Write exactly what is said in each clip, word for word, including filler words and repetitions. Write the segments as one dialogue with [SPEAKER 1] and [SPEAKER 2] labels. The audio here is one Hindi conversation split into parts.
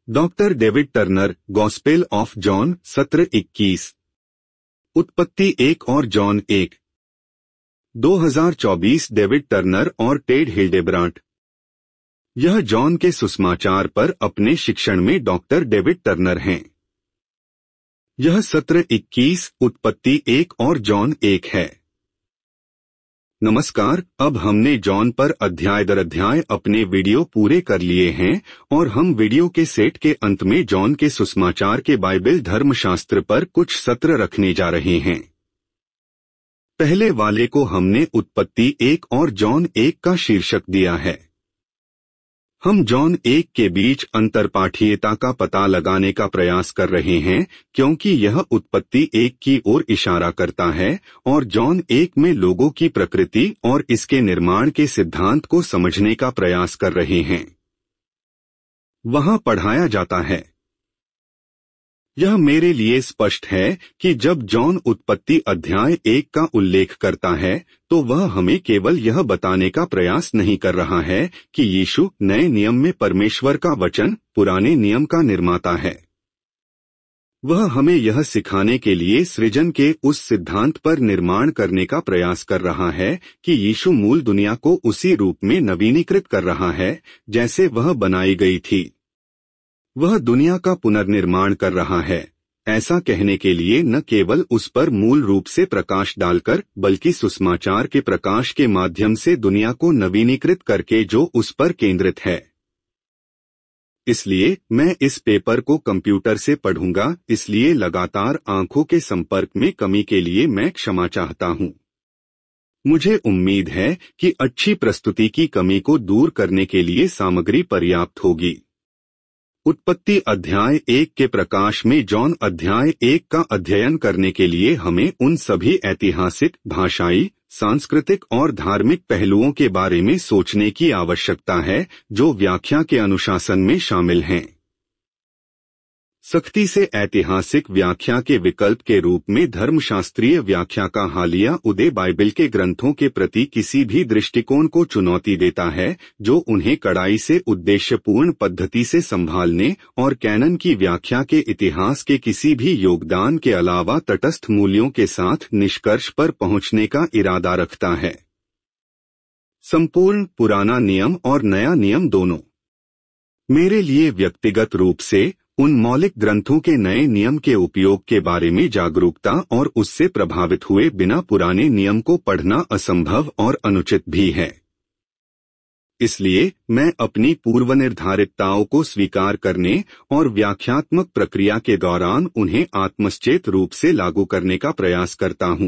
[SPEAKER 1] Doctor David Turner, Gospel of John, सत्र इक्कीस। उत्पत्ति एक और जॉन एक। दो हज़ार चौबीस। डेविड टर्नर और टेड हिल्डेब्रांट। यह जॉन के सुसमाचार पर अपने शिक्षण में डॉक्टर डेविड टर्नर हैं। यह सत्र इक्कीस, उत्पत्ति एक और जॉन एक है। नमस्कार, अब हमने जॉन पर अध्याय दर अध्याय अपने वीडियो पूरे कर लिए हैं और हम वीडियो के सेट के अंत में जॉन के सुसमाचार के बाइबल धर्मशास्त्र पर कुछ सत्र रखने जा रहे हैं। पहले वाले को हमने उत्पत्ति एक और जॉन एक का शीर्षक दिया है। हम जॉन एक के बीच अंतरपाठीयता का पता लगाने का प्रयास कर रहे हैं क्योंकि यह उत्पत्ति एक की ओर इशारा करता है और जॉन एक में लोगों की प्रकृति और इसके निर्माण के सिद्धांत को समझने का प्रयास कर रहे हैं। वहां पढ़ाया जाता है। यह मेरे लिए स्पष्ट है कि जब जॉन उत्पत्ति अध्याय एक का उल्लेख करता है तो वह हमें केवल यह बताने का प्रयास नहीं कर रहा है कि यीशु नए नियम में परमेश्वर का वचन, पुराने नियम का निर्माता है। वह हमें यह सिखाने के लिए सृजन के उस सिद्धांत पर निर्माण करने का प्रयास कर रहा है कि यीशु मूल दुनिया को उसी रूप में नवीनीकृत कर रहा है जैसे वह बनाई गई थी। वह दुनिया का पुनर्निर्माण कर रहा है, ऐसा कहने के लिए न केवल उस पर मूल रूप से प्रकाश डालकर बल्कि सुसमाचार के प्रकाश के माध्यम से दुनिया को नवीनीकृत करके जो उस पर केंद्रित है। इसलिए मैं इस पेपर को कंप्यूटर से पढ़ूंगा, इसलिए लगातार आंखों के संपर्क में कमी के लिए मैं क्षमा चाहता हूं। मुझे उम्मीद है कि अच्छी प्रस्तुति की कमी को दूर करने के लिए सामग्री पर्याप्त होगी। उत्पत्ति अध्याय एक के प्रकाश में जॉन अध्याय एक का अध्ययन करने के लिए हमें उन सभी ऐतिहासिक, भाषाई, सांस्कृतिक और धार्मिक पहलुओं के बारे में सोचने की आवश्यकता है जो व्याख्या के अनुशासन में शामिल हैं। सख्ती से ऐतिहासिक व्याख्या के विकल्प के रूप में धर्मशास्त्रीय व्याख्या का हालिया उदय बाइबल के ग्रंथों के प्रति किसी भी दृष्टिकोण को चुनौती देता है जो उन्हें कड़ाई से उद्देश्यपूर्ण पद्धति से संभालने और कैनन की व्याख्या के इतिहास के किसी भी योगदान के अलावा तटस्थ मूल्यों के साथ निष्कर्ष पर पहुंचने का इरादा रखता है। संपूर्ण पुराना नियम और नया नियम दोनों। मेरे लिए व्यक्तिगत रूप से उन मौलिक ग्रंथों के नए नियम के उपयोग के बारे में जागरूकता और उससे प्रभावित हुए बिना पुराने नियम को पढ़ना असंभव और अनुचित भी है। इसलिए मैं अपनी पूर्वनिर्धारितताओं को स्वीकार करने और व्याख्यात्मक प्रक्रिया के दौरान उन्हें आत्मसचेत रूप से लागू करने का प्रयास करता हूं।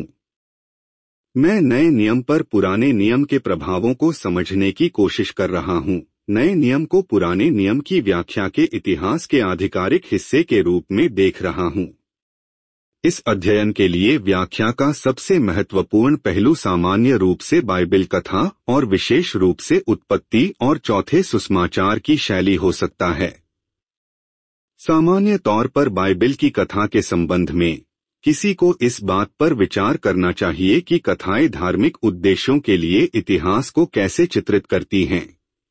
[SPEAKER 1] मैं नए नियम पर पुराने नियम के प्रभावों को समझने की कोशिश कर रहा हूं, नए नियम को पुराने नियम की व्याख्या के इतिहास के आधिकारिक हिस्से के रूप में देख रहा हूं। इस अध्ययन के लिए व्याख्या का सबसे महत्वपूर्ण पहलू सामान्य रूप से बाइबल कथा और विशेष रूप से उत्पत्ति और चौथे सुसमाचार की शैली हो सकता है। सामान्य तौर पर बाइबल की कथा के संबंध में किसी को इस बात पर विचार करना चाहिए कि कथाएं धार्मिक उद्देश्यों के लिए इतिहास को कैसे चित्रित करती हैं।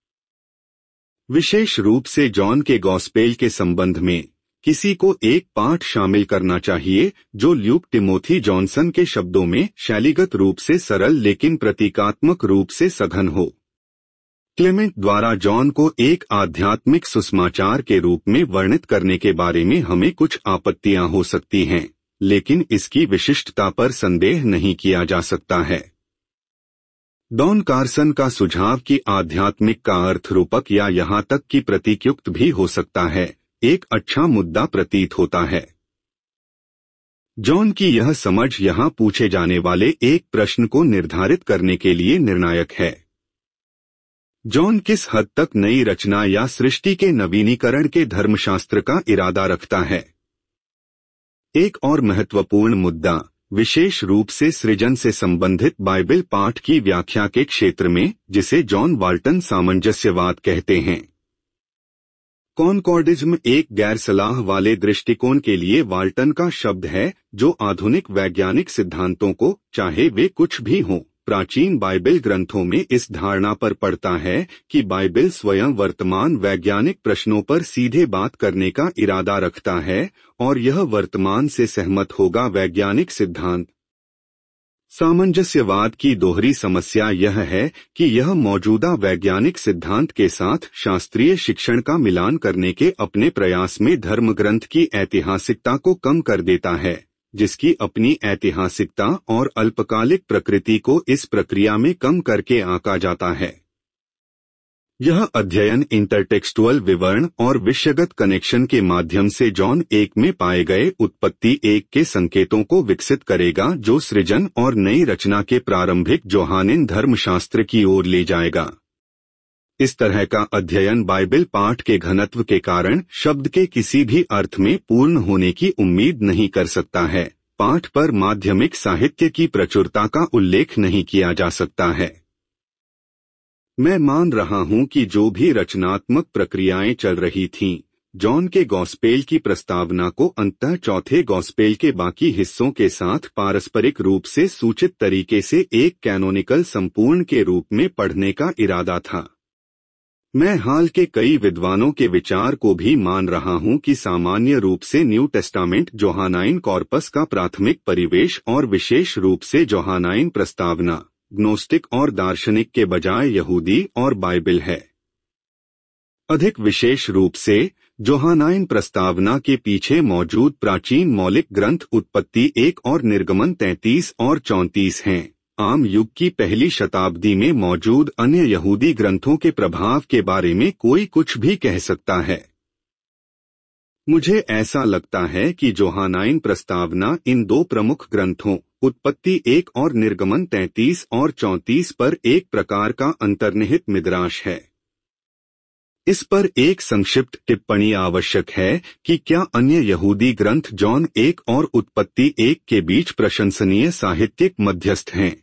[SPEAKER 1] विशेष रूप से जॉन के गॉस्पेल के संबंध में किसी को एक पाठ शामिल करना चाहिए जो ल्यूक टिमोथी जॉनसन के शब्दों में शैलीगत रूप से सरल लेकिन प्रतीकात्मक रूप से सघन हो। क्लेमेंट द्वारा जॉन को एक आध्यात्मिक सुसमाचार के रूप में वर्णित करने के बारे में हमें कुछ आपत्तियां हो सकती हैं, लेकिन इसकी विशिष्टता पर संदेह नहीं किया जा सकता है। डॉन कार्सन का सुझाव कि आध्यात्मिक का अर्थ रूपक या यहाँ तक कि प्रतीकयुक्त भी हो सकता है, एक अच्छा मुद्दा प्रतीत होता है। जॉन की यह समझ यहाँ पूछे जाने वाले एक प्रश्न को निर्धारित करने के लिए निर्णायक है। जॉन किस हद तक नई रचना या सृष्टि के नवीनीकरण के धर्मशास्त्र का इरादा रखता है? एक और महत्वपूर्ण मुद्दा, विशेष रूप से सृजन से संबंधित बाइबल पाठ की व्याख्या के क्षेत्र में, जिसे जॉन वाल्टन सामंजस्यवाद कहते हैं। कॉनकॉर्डिज्म एक गैर सलाह वाले दृष्टिकोण के लिए वाल्टन का शब्द है जो आधुनिक वैज्ञानिक सिद्धांतों को, चाहे वे कुछ भी हों, प्राचीन बाइबल ग्रंथों में इस धारणा पर पड़ता है कि बाइबल स्वयं वर्तमान वैज्ञानिक प्रश्नों पर सीधे बात करने का इरादा रखता है और यह वर्तमान से सहमत होगा वैज्ञानिक सिद्धांत। सामंजस्यवाद की दोहरी समस्या यह है कि यह मौजूदा वैज्ञानिक सिद्धांत के साथ शास्त्रीय शिक्षण का मिलान करने के अपने प्रयास में धर्मग्रंथ की ऐतिहासिकता को कम कर देता है, जिसकी अपनी ऐतिहासिकता और अल्पकालिक प्रकृति को इस प्रक्रिया में कम करके आंका जाता है। यह अध्ययन इंटरटेक्सुअल विवरण और विषयगत कनेक्शन के माध्यम से जॉन एक में पाए गए उत्पत्ति एक के संकेतों को विकसित करेगा, जो सृजन और नई रचना के प्रारंभिक जोहानिन धर्मशास्त्र की ओर ले जाएगा। इस तरह का अध्ययन बाइबल पाठ के घनत्व के कारण शब्द के किसी भी अर्थ में पूर्ण होने की उम्मीद नहीं कर सकता है। पाठ पर माध्यमिक साहित्य की प्रचुरता का उल्लेख नहीं किया जा सकता है। मैं मान रहा हूं कि जो भी रचनात्मक प्रक्रियाएं चल रही थीं, जॉन के गॉस्पेल की प्रस्तावना को अंततः चौथे गॉस्पेल के बाकी हिस्सों के साथ पारस्परिक रूप से सूचित तरीके से एक कैनोनिकल संपूर्ण के रूप में पढ़ने का इरादा था। मैं हाल के कई विद्वानों के विचार को भी मान रहा हूं कि सामान्य रूप से न्यू टेस्टामेंट जोहानाइन कॉर्पस का प्राथमिक परिवेश और विशेष रूप से जोहानाइन प्रस्तावना ग्नोस्टिक और दार्शनिक के बजाय यहूदी और बाइबल है। अधिक विशेष रूप से जोहानाइन प्रस्तावना के पीछे मौजूद प्राचीन मौलिक ग्रंथ उत्पत्ति एक और निर्गमन तैंतीस और चौंतीस हैं। आम युग की पहली शताब्दी में मौजूद अन्य यहूदी ग्रंथों के प्रभाव के बारे में कोई कुछ भी कह सकता है। मुझे ऐसा लगता है कि जोहानाइन प्रस्तावना इन दो प्रमुख ग्रंथों उत्पत्ति एक और निर्गमन तैंतीस और चौंतीस पर एक प्रकार का अंतर्निहित मिद्राश है। इस पर एक संक्षिप्त टिप्पणी आवश्यक है कि क्या अन्य यहूदी ग्रंथ जॉन एक और उत्पत्ति एक के बीच प्रशंसनीय साहित्यिक मध्यस्थ हैं।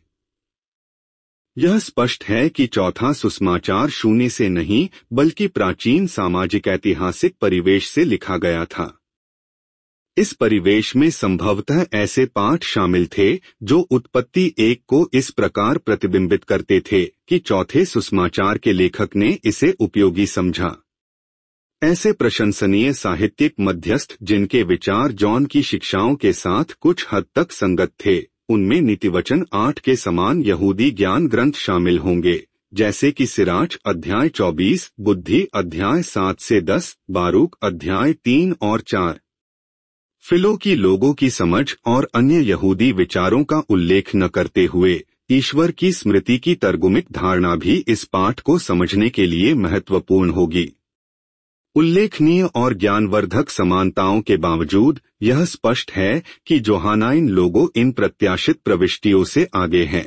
[SPEAKER 1] यह स्पष्ट है कि चौथा सुसमाचार शून्य से नहीं बल्कि प्राचीन सामाजिक ऐतिहासिक परिवेश से लिखा गया था। इस परिवेश में संभवतः ऐसे पाठ शामिल थे जो उत्पत्ति एक को इस प्रकार प्रतिबिंबित करते थे कि चौथे सुसमाचार के लेखक ने इसे उपयोगी समझा। ऐसे प्रशंसनीय साहित्यिक मध्यस्थ जिनके विचार जॉन की शिक्षाओं के साथ कुछ हद तक संगत थे, उनमें नीतिवचन आठ के समान यहूदी ज्ञान ग्रंथ शामिल होंगे, जैसे कि सिराच अध्याय चौबीस, बुद्धि अध्याय सात से दस, बारूक अध्याय तीन और चार। फिलो की लोगों की समझ और अन्य यहूदी विचारों का उल्लेख न करते हुए ईश्वर की स्मृति की तर्गुमिक धारणा भी इस पाठ को समझने के लिए महत्वपूर्ण होगी। उल्लेखनीय और ज्ञानवर्धक समानताओं के बावजूद यह स्पष्ट है कि जोहानाइन लोगों इन प्रत्याशित प्रविष्टियों से आगे हैं।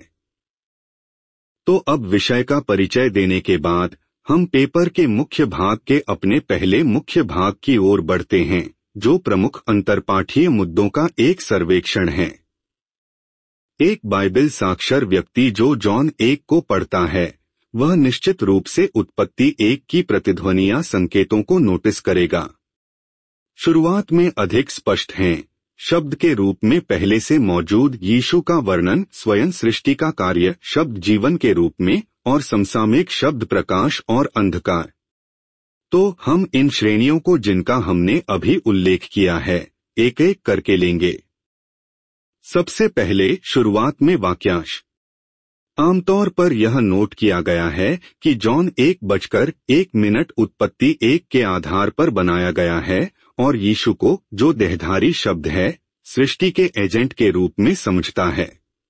[SPEAKER 1] तो अब विषय का परिचय देने के बाद हम पेपर के मुख्य भाग के अपने पहले मुख्य भाग की ओर बढ़ते हैं, जो प्रमुख अंतरपाठीय मुद्दों का एक सर्वेक्षण है। एक बाइबल साक्षर व्यक्ति जो जॉन एक को पढ़ता है, वह निश्चित रूप से उत्पत्ति एक की प्रतिध्वनियां संकेतों को नोटिस करेगा। शुरुआत में अधिक स्पष्ट हैं, शब्द के रूप में पहले से मौजूद यीशु का वर्णन, स्वयं सृष्टि का कार्य शब्द जीवन के रूप में, और समसामयिक शब्द प्रकाश और अंधकार। तो हम इन श्रेणियों को जिनका हमने अभी उल्लेख किया है एक एक करके लेंगे। सबसे पहले शुरुआत में वाक्यांश। आमतौर पर यह नोट किया गया है कि जॉन एक बजकर एक मिनट उत्पत्ति एक के आधार पर बनाया गया है और यीशु को, जो देहधारी शब्द है, सृष्टि के एजेंट के रूप में समझता है।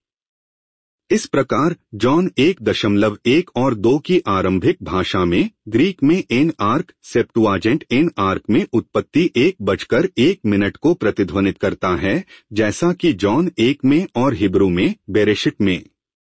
[SPEAKER 1] इस प्रकार जॉन एक दशमलव एक और दो की आरंभिक भाषा में, ग्रीक में एन आर्क, सेप्टुआजेंट एन आर्क में उत्पत्ति एक बजकर एक मिनट को प्रतिध्वनित करता है, जैसा कि जॉन एक में और हिब्रू में बेरेशिट में।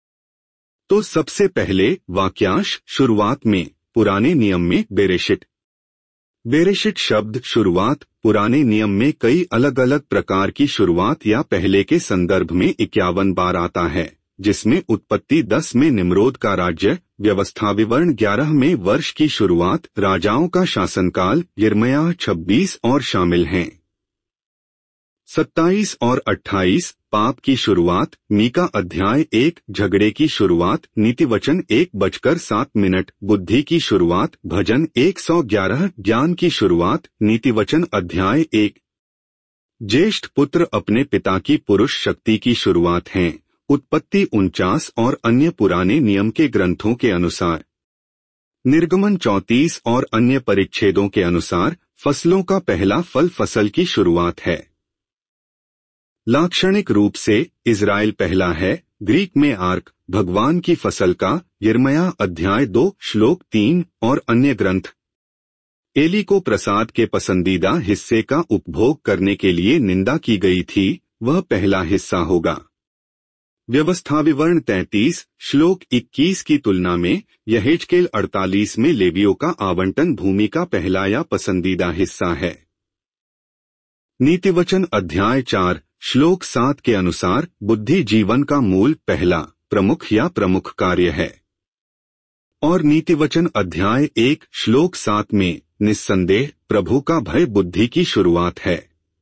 [SPEAKER 1] तो सबसे पहले वाक्यांश शुरुआत में, पुराने नियम में बेरेशिट। बेरेशिट शब्द शुरुआत पुराने नियम में कई अलग अलग प्रकार की शुरुआत या पहले के संदर्भ में इक्यावन बार आता है, जिसमें उत्पत्ति दस में निम्रोद का राज्य, व्यवस्था विवरण ग्यारह में वर्ष की शुरुआत, राजाओं का शासनकाल, यिर्मयाह छब्बीस और शामिल हैं। सत्ताईस और अट्ठाईस पाप की शुरुआत, मीका अध्याय एक, झगड़े की शुरुआत, नीतिवचन एक बजकर सात मिनट, बुद्धि की शुरुआत, भजन एक सौ ग्यारह, ज्ञान की शुरुआत, नीतिवचन अध्याय एक। ज्येष्ठ पुत्र अपने पिता की पुरुष शक्ति की शुरुआत हैं, उत्पत्ति उनचास और अन्य पुराने नियम के ग्रंथों के अनुसार। निर्गमन चौंतीस और अन्य परिच्छेदों के अनुसार फसलों का पहला फल फसल की शुरुआत है। लाक्षणिक रूप से इज़राइल पहला है, ग्रीक में आर्क, भगवान की फसल का, यिर्मयाह अध्याय दो, श्लोक तीन और अन्य ग्रंथ। एली को प्रसाद के पसंदीदा हिस्से का उपभोग करने के लिए निंदा की गई थी, वह पहला हिस्सा होगा। व्यवस्था विवरण तैंतीस, श्लोक इक्कीस की तुलना में यहेजकेल अड़तालीस में लेवियों का आवंटन भूमि का पहला या पसंदीदा हिस्सा है। नीतिवचन अध्याय चार, श्लोक सात के अनुसार बुद्धि जीवन का मूल, पहला, प्रमुख या प्रमुख कार्य है। और नीतिवचन अध्याय एक, श्लोक सात में निस्संदेह प्रभु का भय बुद्धि की शुरुआत है।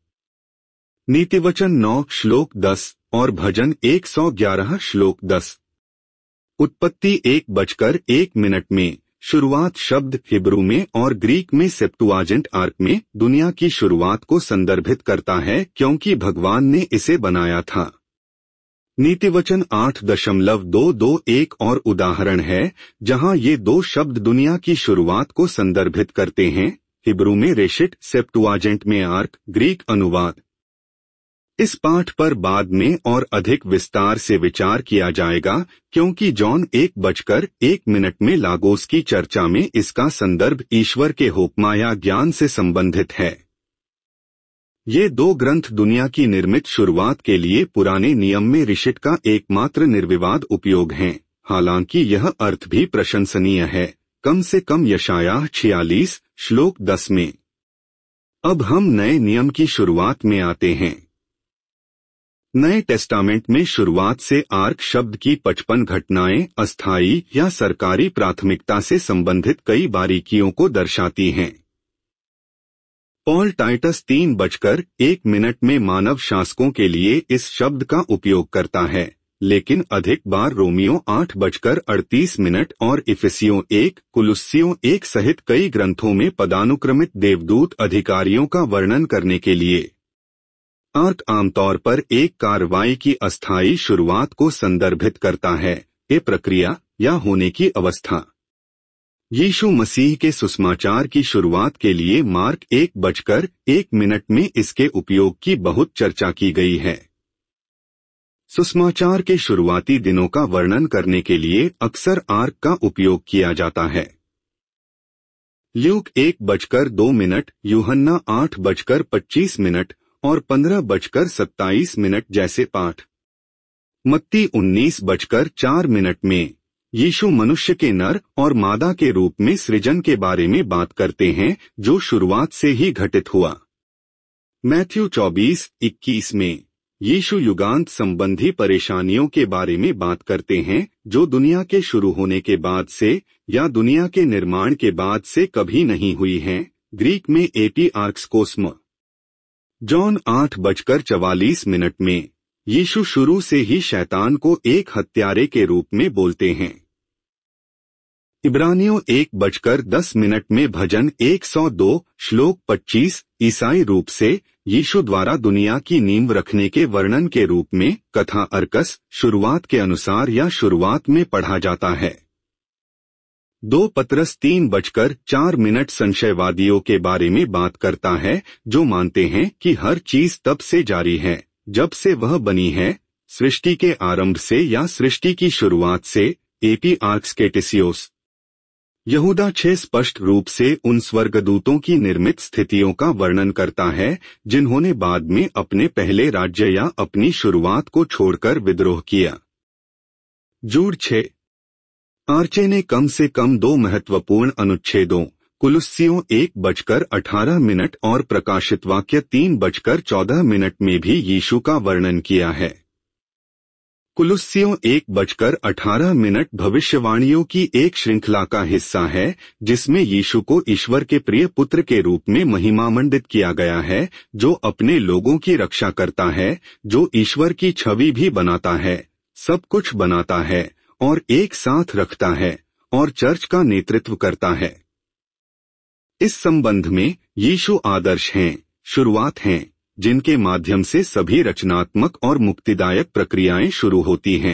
[SPEAKER 1] नीतिवचन नौ, श्लोक दस और भजन एक सौ ग्यारह, श्लोक दस। उत्पत्ति एक बजकर एक मिनट में शुरुआत शब्द हिब्रू में और ग्रीक में सेप्टुआजेंट आर्क में दुनिया की शुरुआत को संदर्भित करता है, क्योंकि भगवान ने इसे बनाया था। नीतिवचन आठ दशमलव दो दो एक और उदाहरण है जहां ये दो शब्द दुनिया की शुरुआत को संदर्भित करते हैं, हिब्रू में रेशिट, सेप्टुआजेंट में आर्क, ग्रीक अनुवाद। इस पाठ पर बाद में और अधिक विस्तार से विचार किया जाएगा, क्योंकि जॉन एक बजकर एक मिनट में लागोस की चर्चा में इसका संदर्भ ईश्वर के होप्मा या ज्ञान से संबंधित है। ये दो ग्रंथ दुनिया की निर्मित शुरुआत के लिए पुराने नियम में रिशिट का एकमात्र निर्विवाद उपयोग हैं, हालांकि यह अर्थ भी प्रशंसनीय है, कम से कम यशायाह छियालीस, श्लोक दस में। अब हम नए नियम की शुरुआत में आते हैं। नए टेस्टामेंट में शुरुआत से आर्क शब्द की पचपन घटनाएं अस्थायी या सरकारी प्राथमिकता से संबंधित कई बारीकियों को दर्शाती हैं। पॉल टाइटस तीन बजकर एक मिनट में मानव शासकों के लिए इस शब्द का उपयोग करता है, लेकिन अधिक बार रोमियो आठ बजकर अड़तीस मिनट और इफिसियों एक, कुलुस्सियों एक सहित कई ग्रंथों में पदानुक्रमित देवदूत अधिकारियों का वर्णन करने के लिए। आर्क आमतौर पर एक कार्रवाई की अस्थायी शुरुआत को संदर्भित करता है, ये प्रक्रिया या होने की अवस्था। यीशु मसीह के सुसमाचार की शुरुआत के लिए मार्क एक बजकर एक मिनट में इसके उपयोग की बहुत चर्चा की गई है। सुसमाचार के शुरुआती दिनों का वर्णन करने के लिए अक्सर आर्क का उपयोग किया जाता है। ल्यूक एक बजकर दो मिनट, यूहन्ना आठ बजकर पच्चीस मिनट और पंद्रह बजकर सत्ताईस मिनट जैसे पाठ। मत्ती उन्नीस बजकर चार मिनट में यीशु मनुष्य के नर और मादा के रूप में सृजन के बारे में बात करते हैं, जो शुरुआत से ही घटित हुआ। मैथ्यू चौबीस इक्कीस में यीशु युगांत संबंधी परेशानियों के बारे में बात करते हैं, जो दुनिया के शुरू होने के बाद से या दुनिया के निर्माण के बाद से कभी नहीं हुई हैं, ग्रीक में एटी आर्क्स कोस्म। जॉन आठ बजकर चवालीस मिनट में यीशु शुरू से ही शैतान को एक हत्यारे के रूप में बोलते हैं। इब्रानियों एक बजकर दस मिनट में भजन एक सौ दो, श्लोक पच्चीस ईसाई रूप से यीशु द्वारा दुनिया की नींव रखने के वर्णन के रूप में कथा अर्कस शुरुआत के अनुसार या शुरुआत में पढ़ा जाता है। दो पतरस तीन बजकर चार मिनट संशयवादियों के बारे में बात करता है, जो मानते हैं कि हर चीज तब से जारी है जब से वह बनी है, सृष्टि के आरंभ से या सृष्टि की शुरुआत से, एपी आर्क्स केटिसियोस। यहूदा छह स्पष्ट रूप से उन स्वर्गदूतों की निर्मित स्थितियों का वर्णन करता है जिन्होंने बाद में अपने पहले राज्य या अपनी शुरुआत को छोड़कर विद्रोह किया। जूड छह। आर्चे ने कम से कम दो महत्वपूर्ण अनुच्छेदों, कुलुस्सियों एक बजकर अठारह मिनट और प्रकाशित वाक्य तीन बजकर चौदह मिनट में भी यीशु का वर्णन किया है। कुलुस्सियों एक बजकर अठारह मिनट भविष्यवाणियों की एक श्रृंखला का हिस्सा है जिसमें यीशु को ईश्वर के प्रिय पुत्र के रूप में महिमामंडित किया गया है, जो अपने लोगों की रक्षा करता है, जो ईश्वर की छवि भी बनाता है, सब कुछ बनाता है और एक साथ रखता है और चर्च का नेतृत्व करता है। इस संबंध में यीशु आदर्श हैं, शुरुआत हैं, जिनके माध्यम से सभी रचनात्मक और मुक्तिदायक प्रक्रियाएं शुरू होती हैं।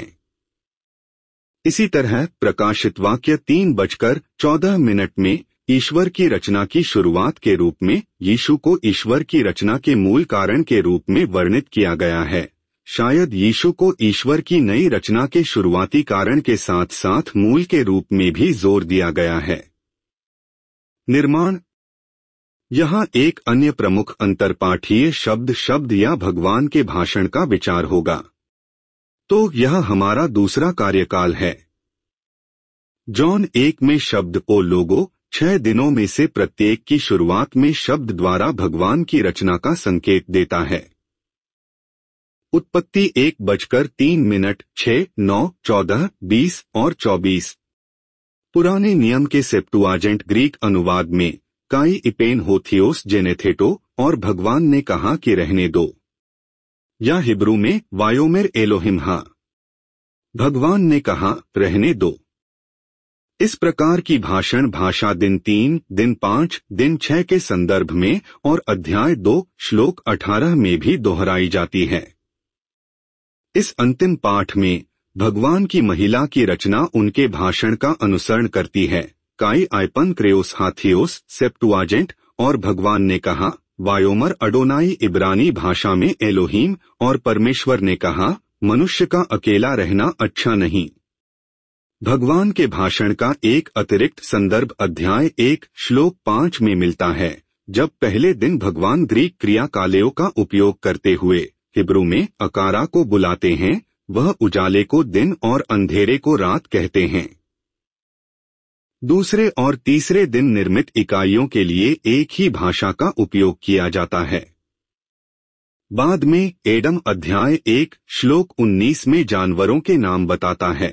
[SPEAKER 1] इसी तरह प्रकाशित वाक्य तीन बजकर चौदह मिनट में ईश्वर की रचना की शुरुआत के रूप में यीशु को ईश्वर की रचना के मूल कारण के रूप में वर्णित किया गया है। शायद यीशु को ईश्वर की नई रचना के शुरुआती कारण के साथ साथ मूल के रूप में भी जोर दिया गया है। निर्माण। यहाँ एक अन्य प्रमुख अंतरपाठीय शब्द शब्द या भगवान के भाषण का विचार होगा। तो यह हमारा दूसरा कार्यकाल है। जॉन एक में शब्द ओ लोगो छह दिनों में से प्रत्येक की शुरुआत में शब्द द्वारा भगवान की रचना का संकेत देता है। उत्पत्ति एक बजकर तीन मिनट छह नौ चौदह बीस और चौबीस। पुराने नियम के सेप्टुआजेंट ग्रीक अनुवाद में काई इपेन होथियोस जेनेथेटो और भगवान ने कहा कि रहने दो, या हिब्रू में वायोमेर एलोहिम हा, भगवान ने कहा रहने दो। इस प्रकार की भाषण भाषा दिन तीन, दिन पाँच, दिन छह के संदर्भ में और अध्याय दो श्लोक अठारह में भी दोहराई जाती है। इस अंतिम पाठ में भगवान की महिला की रचना उनके भाषण का अनुसरण करती है। काई आइपन क्रेओस हाथियोस सेप्टुआजेंट और भगवान ने कहा वायोमर अडोनाई इब्रानी भाषा में एलोहीम और परमेश्वर ने कहा मनुष्य का अकेला रहना अच्छा नहीं। भगवान के भाषण का एक अतिरिक्त संदर्भ अध्याय एक श्लोक पाँच में मिलता है, जब पहले दिन भगवान ग्रीक क्रिया कालेओ का उपयोग करते हुए हिब्रू में अकारा को बुलाते हैं। वह उजाले को दिन और अंधेरे को रात कहते हैं। दूसरे और तीसरे दिन निर्मित इकाइयों के लिए एक ही भाषा का उपयोग किया जाता है। बाद में एडम अध्याय एक श्लोक उन्नीस में जानवरों के नाम बताता है।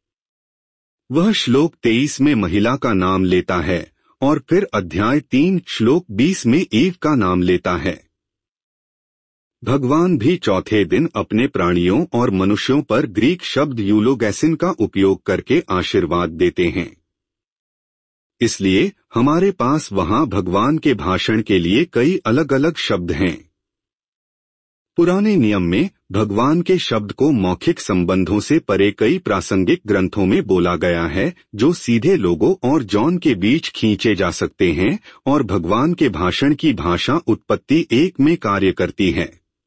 [SPEAKER 1] वह श्लोक तेईस में महिला का नाम लेता है और फिर अध्याय तीन श्लोक बीस में ईव का नाम लेता है। भगवान भी चौथे दिन अपने प्राणियों और मनुष्यों पर ग्रीक शब्द यूलोगैसिन का उपयोग करके आशीर्वाद देते हैं। इसलिए हमारे पास वहां भगवान के भाषण के लिए कई अलग अलग शब्द हैं। पुराने नियम में भगवान के शब्द को मौखिक संबंधों से परे कई प्रासंगिक ग्रंथों में बोला गया है, जो सीधे लोगों और जॉन के बीच खींचे जा सकते हैं और भगवान के भाषण की भाषा उत्पत्ति एक में कार्य करती है।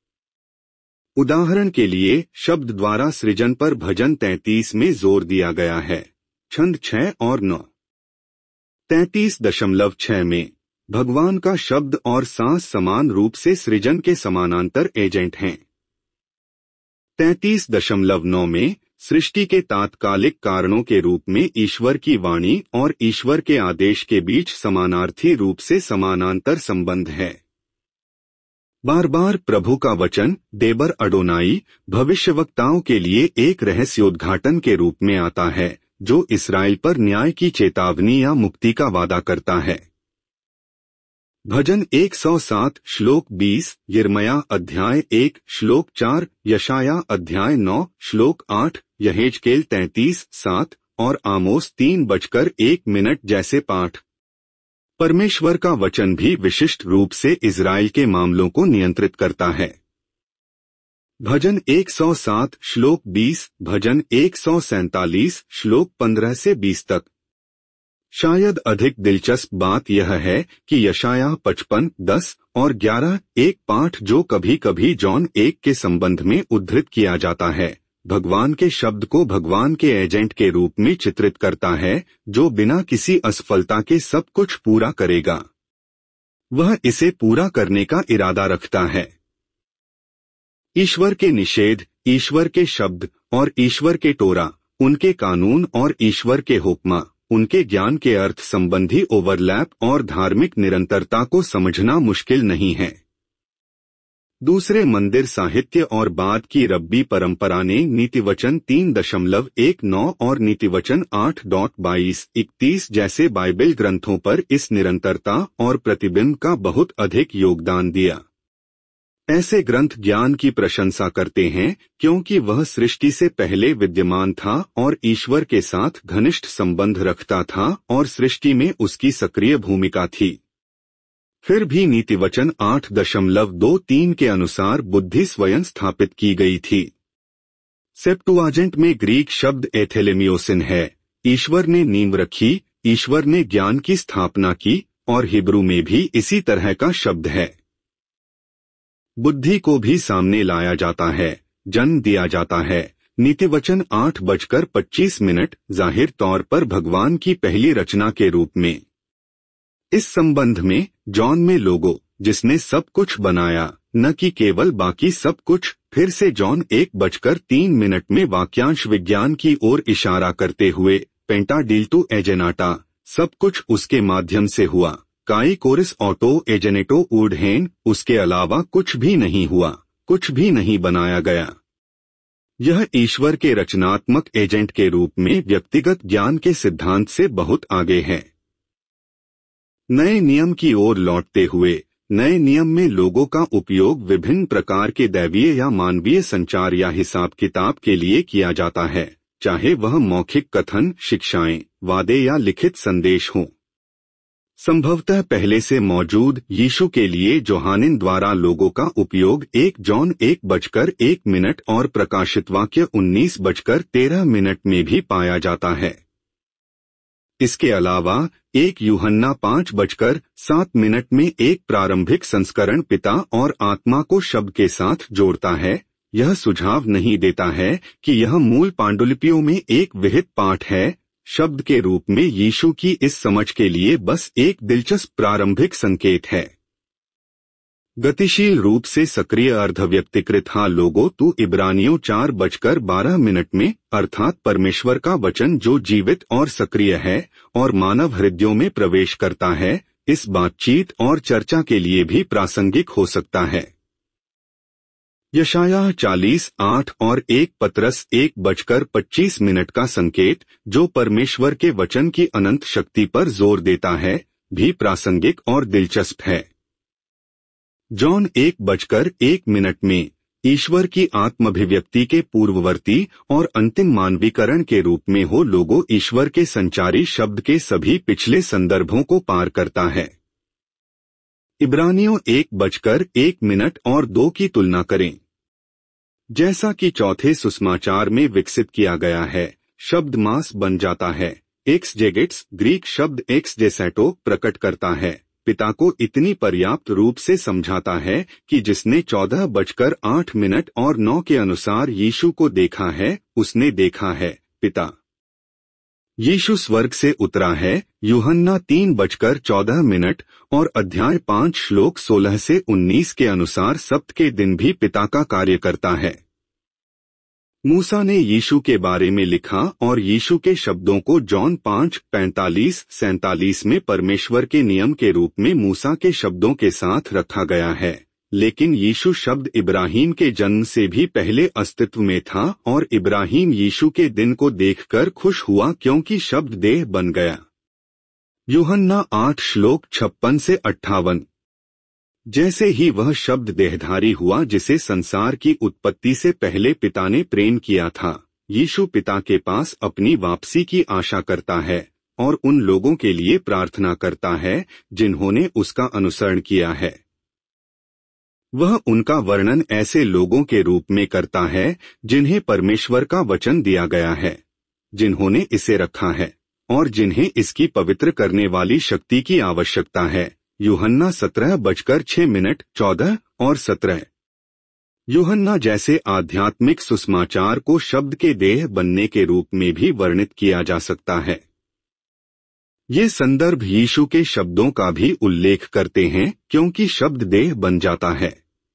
[SPEAKER 1] उदाहरण के लिए शब्द द्वारा सृजन पर भजन तैंतीस में जोर दिया गया है। छंद छह और नौ। तैंतीस दशमलव छह में भगवान का शब्द और सांस समान रूप से सृजन के समानांतर एजेंट हैं। तैंतीस दशमलव नौ में सृष्टि के तात्कालिक कारणों के रूप में ईश्वर की वाणी और ईश्वर के आदेश के बीच समानार्थी रूप से समानांतर संबंध है। बार बार प्रभु का वचन देबर अडोनाई भविष्यवक्ताओं के लिए एक रहस्योद्घाटन के रूप में आता है, जो इस्राएल पर न्याय की चेतावनी या मुक्ति का वादा करता है। भजन एक सौ सात श्लोक बीस, यिर्मया अध्याय एक श्लोक चार, यशाया अध्याय नौ श्लोक आठ, यहेजकेल तैंतीस सात और आमोस तीन बजकर एक मिनट जैसे पाठ। परमेश्वर का वचन भी विशिष्ट रूप से इजराइल के मामलों को नियंत्रित करता है। भजन एक सौ सात श्लोक बीस, भजन एक सौ सैंतालीस श्लोक पंद्रह से बीस तक। शायद अधिक दिलचस्प बात यह है कि यशाया पचपन दस और ग्यारह एक पाठ, जो कभी कभी जॉन एक के संबंध में उद्धृत किया जाता है, भगवान के शब्द को भगवान के एजेंट के रूप में चित्रित करता है, जो बिना किसी असफलता के सब कुछ पूरा करेगा। वह इसे पूरा करने का इरादा रखता है। ईश्वर के निषेध, ईश्वर के शब्द और ईश्वर के टोरा, उनके कानून और ईश्वर के हुक्मा, उनके ज्ञान के अर्थ संबंधी ओवरलैप और धार्मिक निरंतरता को समझना मुश्किल नहीं है। दूसरे मंदिर साहित्य और बाद की रब्बी परंपरा ने नीतिवचन तीन दशमलव एक नौ और नीतिवचन आठ डॉट बाईस इकतीस जैसे बाइबल ग्रंथों पर इस निरंतरता और प्रतिबिंब का बहुत अधिक योगदान दिया। ऐसे ग्रंथ ज्ञान की प्रशंसा करते हैं क्योंकि वह सृष्टि से पहले विद्यमान था और ईश्वर के साथ घनिष्ठ संबंध रखता था और सृष्टि में उसकी सक्रिय भूमिका थी। फिर भी नीतिवचन आठ दशमलव दो तीन के अनुसार बुद्धि स्वयं स्थापित की गई थी। सेप्टुआजेंट में ग्रीक शब्द एथेलेमियोसिन है, ईश्वर ने नींव रखी, ईश्वर ने ज्ञान की स्थापना की, और हिब्रू में भी इसी तरह का शब्द है। बुद्धि को भी सामने लाया जाता है, जन्म दिया जाता है। नीतिवचन आठ बजकर पच्चीस मिनट जाहिर तौर पर भगवान की पहली रचना के रूप में। इस संबंध में जॉन में लोगो, जिसने सब कुछ बनाया, न कि केवल बाकी सब कुछ, फिर से जॉन एक बजकर तीन मिनट में वाक्यांश विज्ञान की ओर इशारा करते हुए, पेंटाडिल्टू एजेनाटा, सब कुछ उसके माध्यम से हुआ, काई कोरिस ऑटो एजेनेटो ऊडहेन, उसके अलावा कुछ भी नहीं हुआ, कुछ भी नहीं बनाया गया। यह ईश्वर के रचनात्मक एजेंट के रूप में व्यक्तिगत ज्ञान के सिद्धांत से बहुत आगे है। नए नियम की ओर लौटते हुए, नए नियम में लोगों का उपयोग विभिन्न प्रकार के दैवीय या मानवीय संचार या हिसाब किताब के लिए किया जाता है, चाहे वह मौखिक कथन, शिक्षाएं, वादे या लिखित संदेश हों। संभवतः पहले से मौजूद यीशु के लिए जोहानिन द्वारा लोगों का उपयोग एक जॉन एक बजकर एक मिनट और प्रकाशित वाक्य उन्नीस बजकर तेरह मिनट में भी पाया जाता है। इसके अलावा एक यूहन्ना पाँच बजकर सात मिनट में एक प्रारंभिक संस्करण पिता और आत्मा को शब्द के साथ जोड़ता है। यह सुझाव नहीं देता है कि यह मूल पांडुलिपियों में एक विहित पाठ है। शब्द के रूप में यीशु की इस समझ के लिए बस एक दिलचस्प प्रारंभिक संकेत है। गतिशील रूप से सक्रिय अर्धव्यक्तिकृत हा लोगो तू इब्रानियों चार बजकर बारह मिनट में, अर्थात परमेश्वर का वचन जो जीवित और सक्रिय है और मानव हृदयों में प्रवेश करता है, इस बातचीत और चर्चा के लिए भी प्रासंगिक हो सकता है। यशायाह चालीस आठ और एक पतरस एक बजकर पच्चीस मिनट का संकेत, जो परमेश्वर के वचन की अनंत शक्ति पर जोर देता है, भी प्रासंगिक और दिलचस्प है। जॉन एक बजकर एक मिनट में ईश्वर की आत्मभिव्यक्ति के पूर्ववर्ती और अंतिम मानवीकरण के रूप में हो लोगो ईश्वर के संचारी शब्द के सभी पिछले संदर्भों को पार करता है। इब्रानियों एक बजकर एक मिनट और दो की तुलना करें। जैसा कि चौथे सुसमाचार में विकसित किया गया है, शब्द मास बन जाता है। एक्सजेगेट्स ग्रीक शब्द एक्सजेसेटो प्रकट करता है, पिता को इतनी पर्याप्त रूप से समझाता है कि जिसने चौदह बजकर आठ मिनट और नौ के अनुसार यीशु को देखा है, उसने देखा है पिता। यीशु स्वर्ग से उतरा है, यूहन्ना तीन बजकर चौदह मिनट और अध्याय पाँच श्लोक सोलह से उन्नीस के अनुसार सप्त के दिन भी पिता का कार्य करता है। मूसा ने यीशु के बारे में लिखा और यीशु के शब्दों को जॉन पाँच पैंतालीस सैंतालीस में परमेश्वर के नियम के रूप में मूसा के शब्दों के साथ रखा गया है। लेकिन यीशु शब्द इब्राहिम के जन्म से भी पहले अस्तित्व में था और इब्राहिम यीशु के दिन को देखकर खुश हुआ क्योंकि शब्द देह बन गया। यूहन्ना आठ श्लोक छप्पन से अट्ठावन। जैसे ही वह शब्द देहधारी हुआ जिसे संसार की उत्पत्ति से पहले पिता ने प्रेम किया था, यीशु पिता के पास अपनी वापसी की आशा करता है और उन लोगों के लिए प्रार्थना करता है जिन्होंने उसका अनुसरण किया है। वह उनका वर्णन ऐसे लोगों के रूप में करता है जिन्हें परमेश्वर का वचन दिया गया है, जिन्होंने इसे रखा है और जिन्हें इसकी पवित्र करने वाली शक्ति की आवश्यकता है। यूहन्ना सत्रह बजकर छह मिनट चौदह और सत्रह। यूहन्ना जैसे आध्यात्मिक सुसमाचार को शब्द के देह बनने के रूप में भी वर्णित किया जा सकता है। ये संदर्भ यीशु के शब्दों का भी उल्लेख करते हैं क्योंकि शब्द देह बन जाता है।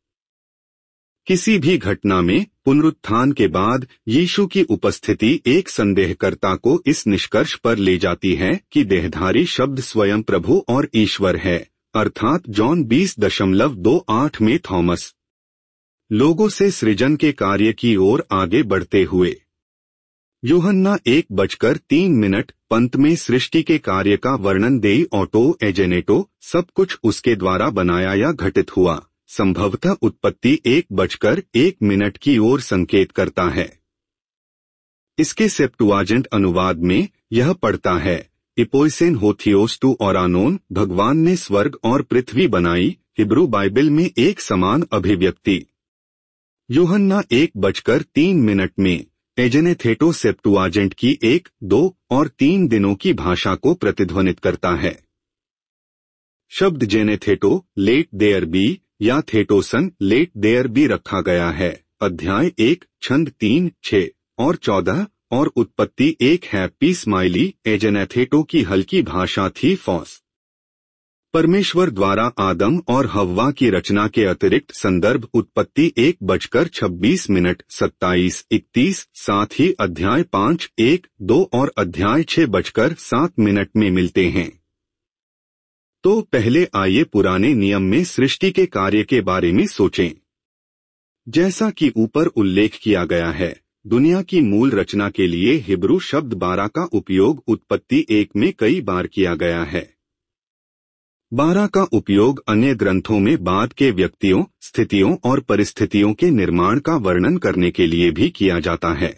[SPEAKER 1] किसी भी घटना में पुनरुत्थान के बाद यीशु की उपस्थिति एक संदेहकर्ता को इस निष्कर्ष पर ले जाती है कि देहधारी शब्द स्वयं प्रभु और ईश्वर है, अर्थात जॉन बीस दशमलव दो आठ में थॉमस लोगों से सृजन के कार्य की ओर आगे बढ़ते हुए। यूहन्ना एक बजकर तीन मिनट पंत में सृष्टि के कार्य का वर्णन देई ऑटो एजेनेटो सब कुछ उसके द्वारा बनाया या घटित हुआ, संभवतः उत्पत्ति एक बजकर एक मिनट की ओर संकेत करता है। इसके सेप्टुआजेंट अनुवाद में यह पढ़ता है, इपोइसेन होथियोस टू औरानोन, भगवान ने स्वर्ग और पृथ्वी बनाई। हिब्रू बाइबल में एक समान अभिव्यक्ति यूहन्ना एक बजकर तीन मिनट में एजेनेथेटो सेप्टुआजेंट की एक, दो और तीन दिनों की भाषा को प्रतिध्वनित करता है। शब्द जेनेथेटो लेट देयर बी या थेटोसन लेट देयर बी रखा गया है। अध्याय एक छंद तीन छः और चौदह और उत्पत्ति एक हैप्पी स्माइली एजेनेथेटो की हल्की भाषा थी फॉस। परमेश्वर द्वारा आदम और हव्वा की रचना के अतिरिक्त संदर्भ उत्पत्ति एक बजकर छब्बीस मिनट सत्ताईस इकतीस, साथ ही अध्याय पाँच एक दो और अध्याय छः बजकर सात मिनट में मिलते हैं। तो पहले आइए पुराने नियम में सृष्टि के कार्य के बारे में सोचें। जैसा कि ऊपर उल्लेख किया गया है, दुनिया की मूल रचना के लिए हिब्रू शब्द बारह का उपयोग उत्पत्ति एक में कई बार किया गया है। बारह का उपयोग अन्य ग्रंथों में बाद के व्यक्तियों, स्थितियों और परिस्थितियों के निर्माण का वर्णन करने के लिए भी किया जाता है।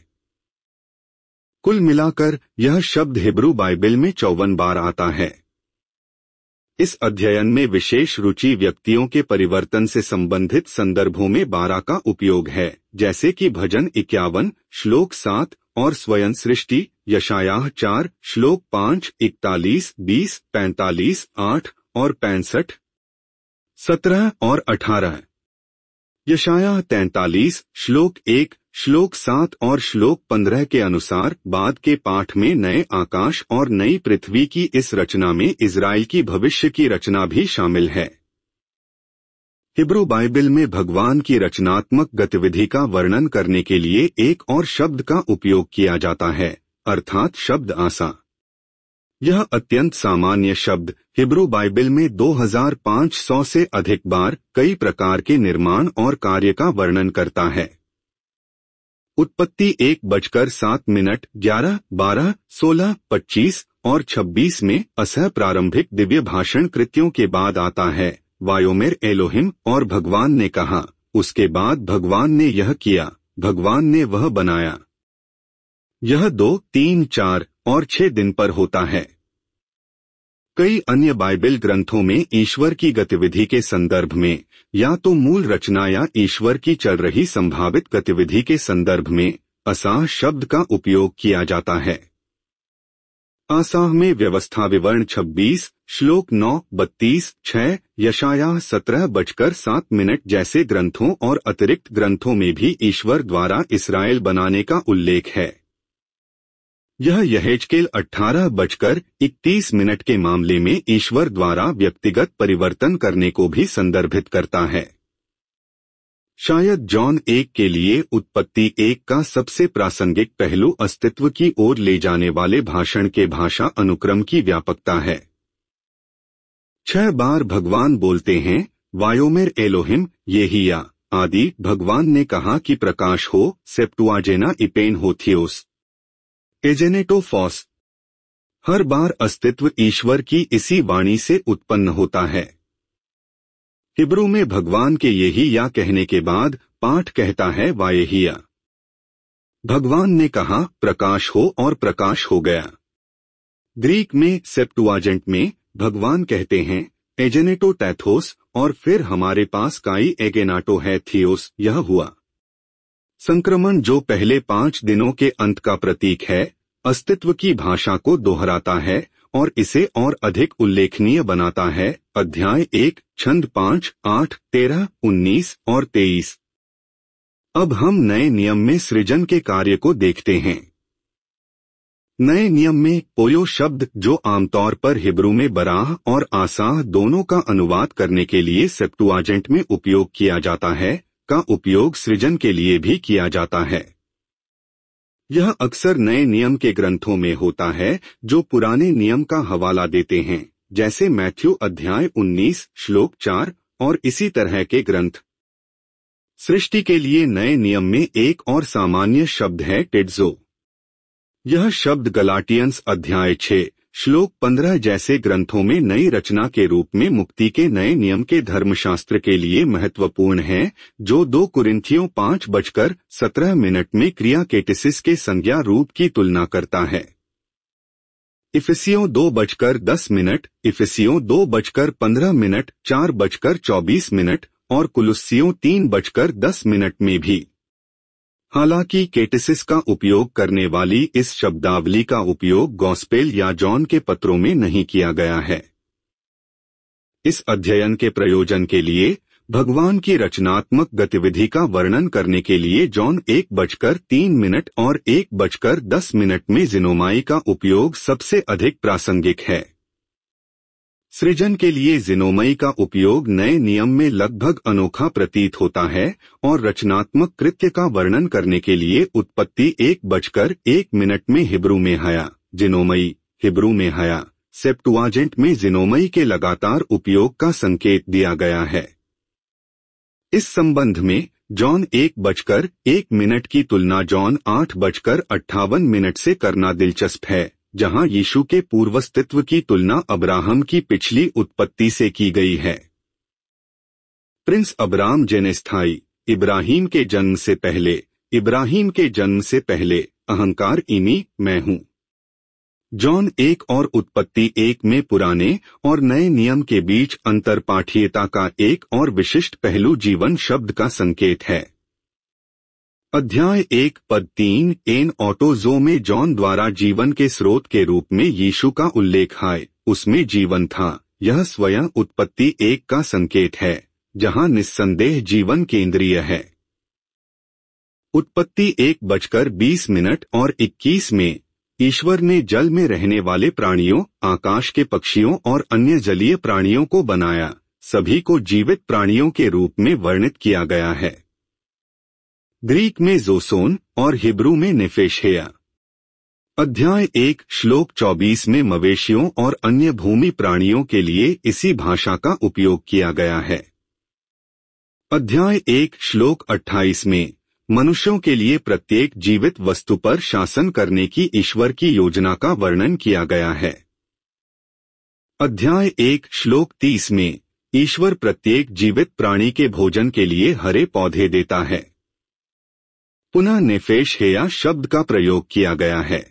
[SPEAKER 1] कुल मिलाकर यह शब्द हिब्रू बाइबल में चौवन बार आता है। इस अध्ययन में विशेष रुचि व्यक्तियों के परिवर्तन से संबंधित संदर्भों में बारह का उपयोग है, जैसे कि भजन इक्यावन श्लोक सात और स्वयं सृष्टि यशायाह चार श्लोक पाँच इकतालीस बीस पैंतालीस आठ और पैंसठ सत्रह और अठारह। यशायाह तैंतालीस श्लोक एक श्लोक सात और श्लोक पंद्रह के अनुसार बाद के पाठ में नए आकाश और नई पृथ्वी की इस रचना में इज़राइल की भविष्य की रचना भी शामिल है। हिब्रू बाइबल में भगवान की रचनात्मक गतिविधि का वर्णन करने के लिए एक और शब्द का उपयोग किया जाता है, अर्थात शब्द आसा। यह अत्यंत सामान्य शब्द हिब्रू बाइबल में दो हज़ार पाँच सौ से अधिक बार कई प्रकार के निर्माण और कार्य का वर्णन करता है। उत्पत्ति एक बजकर सात मिनट ग्यारह बारह सोलह पच्चीस और छब्बीस में असह प्रारंभिक दिव्य भाषण कृत्यों के बाद आता है, वायोमेर एलोहिम और भगवान ने कहा, उसके बाद भगवान ने यह किया, भगवान ने वह बनाया। यह दो तीन चार और छह दिन पर होता है। कई अन्य बाइबल ग्रंथों में ईश्वर की गतिविधि के संदर्भ में या तो मूल रचना या ईश्वर की चल रही संभावित गतिविधि के संदर्भ में असाह शब्द का उपयोग किया जाता है। आसाह में व्यवस्था विवरण छब्बीस श्लोक नौ बत्तीस छह यशायाह सत्रह बजकर सात मिनट जैसे ग्रंथों और अतिरिक्त ग्रंथों में भी ईश्वर द्वारा इस्राएल बनाने का उल्लेख है। यह यहेजकेल अठारह बजकर इकतीस मिनट के मामले में ईश्वर द्वारा व्यक्तिगत परिवर्तन करने को भी संदर्भित करता है। शायद जॉन एक के लिए उत्पत्ति एक का सबसे प्रासंगिक पहलू अस्तित्व की ओर ले जाने वाले भाषण के भाषा अनुक्रम की व्यापकता है। छह बार भगवान बोलते हैं, वायोमेर एलोहिम येहिया आदि भगवान ने कहा कि प्रकाश हो, सेप्टुआजेना इपेन होथियोस एजेनेटोफॉस। हर बार अस्तित्व ईश्वर की इसी वाणी से उत्पन्न होता है। हिब्रू में भगवान के यही या कहने के बाद पाठ कहता है वायेहिया। भगवान ने कहा प्रकाश हो और प्रकाश हो गया। ग्रीक में सेप्टुआजेंट में भगवान कहते हैं एजेनेटो टैथोस और फिर हमारे पास काई एगेनाटो है थियोस, यह हुआ। संक्रमण जो पहले पांच दिनों के अंत का प्रतीक है, अस्तित्व की भाषा को दोहराता है और इसे और अधिक उल्लेखनीय बनाता है। अध्याय एक छंद पाँच आठ तेरह उन्नीस और तेईस। अब हम नए नियम में सृजन के कार्य को देखते हैं। नए नियम में पोयो शब्द जो आमतौर पर हिब्रू में बराह और आसाह दोनों का अनुवाद करने के लिए सेप्टुआजेंट में उपयोग किया जाता है, का उपयोग सृजन के लिए भी किया जाता है। यह अक्सर नए नियम के ग्रंथों में होता है जो पुराने नियम का हवाला देते हैं, जैसे मैथ्यू अध्याय उन्नीस श्लोक चार और इसी तरह के ग्रंथ। सृष्टि के लिए नए नियम में एक और सामान्य शब्द है टेड्जो। यह शब्द गलाटियंस अध्याय छह श्लोक पंद्रह जैसे ग्रंथों में नई रचना के रूप में मुक्ति के नए नियम के धर्मशास्त्र के लिए महत्वपूर्ण है, जो दो कुरिन्थियों पाँच बजकर सत्रह मिनट में क्रिया केटिसिस के संज्ञा रूप की तुलना करता है। इफिसियों दो बजकर दस मिनट, इफिसियों दो बजकर पंद्रह मिनट, चार बजकर चौबीस मिनट और कुलुस्सियों तीन बजकर दस मिनट में भी। हालांकि केटिसिस का उपयोग करने वाली इस शब्दावली का उपयोग गॉस्पेल या जॉन के पत्रों में नहीं किया गया है। इस अध्ययन के प्रयोजन के लिए भगवान की रचनात्मक गतिविधि का वर्णन करने के लिए जॉन एक बजकर तीन मिनट और एक बजकर दस मिनट में जिनोमाई का उपयोग सबसे अधिक प्रासंगिक है। सृजन के लिए जिनोमई का उपयोग नए नियम में लगभग अनोखा प्रतीत होता है और रचनात्मक कृत्य का वर्णन करने के लिए उत्पत्ति एक बजकर एक मिनट में हिब्रू में हया, जिनोमई, हिब्रू में हया, सेप्टुआजेंट में जिनोमई के लगातार उपयोग का संकेत दिया गया है। इस संबंध में जॉन एक बजकर एक मिनट की तुलना जॉन आठ बजकर अट्ठावन मिनट से करना दिलचस्प है, जहां यीशु के पूर्वस्तित्व की तुलना अब्राहम की पिछली उत्पत्ति से की गई है। प्रिंस अब्राम जेनेस्थाई, इब्राहिम के जन्म से पहले, इब्राहिम के जन्म से पहले, अहंकार इमी, मैं हूं। जॉन एक और उत्पत्ति एक में पुराने और नए नियम के बीच अंतरपाठीयता का एक और विशिष्ट पहलू जीवन शब्द का संकेत है। अध्याय एक पद तीन एन ऑटोजो में जॉन द्वारा जीवन के स्रोत के रूप में यीशु का उल्लेख है, उसमें जीवन था। यह स्वयं उत्पत्ति एक का संकेत है, जहां निस्संदेह जीवन केंद्रीय है। उत्पत्ति एक बजकर बीस मिनट और इक्कीस में ईश्वर ने जल में रहने वाले प्राणियों, आकाश के पक्षियों और अन्य जलीय प्राणियों को बनाया। सभी को जीवित प्राणियों के रूप में वर्णित किया गया है। ग्रीक में जोसोन और हिब्रू में नेफेशेया। अध्याय एक श्लोक चौबीस में मवेशियों और अन्य भूमि प्राणियों के लिए इसी भाषा का उपयोग किया गया है। अध्याय एक श्लोक अट्ठाईस में मनुष्यों के लिए प्रत्येक जीवित वस्तु पर शासन करने की ईश्वर की योजना का वर्णन किया गया है। अध्याय एक श्लोक तीस में ईश्वर प्रत्येक जीवित प्राणी के भोजन के लिए हरे पौधे देता है। पुनः नेफेश हेया शब्द का प्रयोग किया गया है।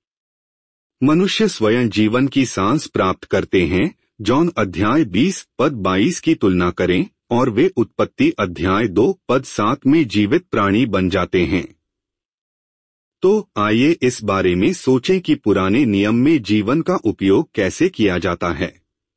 [SPEAKER 1] मनुष्य स्वयं जीवन की सांस प्राप्त करते हैं। जॉन अध्याय बीस पद बाईस की तुलना करें और वे उत्पत्ति अध्याय दो पद सात में जीवित प्राणी बन जाते हैं। तो आइए इस बारे में सोचें कि पुराने नियम में जीवन का उपयोग कैसे किया जाता है।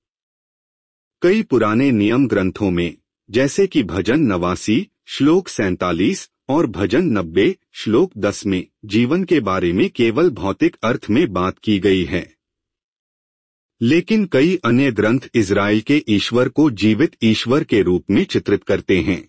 [SPEAKER 1] कई पुराने नियम ग्रंथों में, जैसे कि भजन नवासी श्लोक सैंतालीस और भजन नब्बे श्लोक दस में, जीवन के बारे में केवल भौतिक अर्थ में बात की गई है। लेकिन कई अन्य ग्रंथ इज़राइल के ईश्वर को जीवित ईश्वर के रूप में चित्रित करते हैं।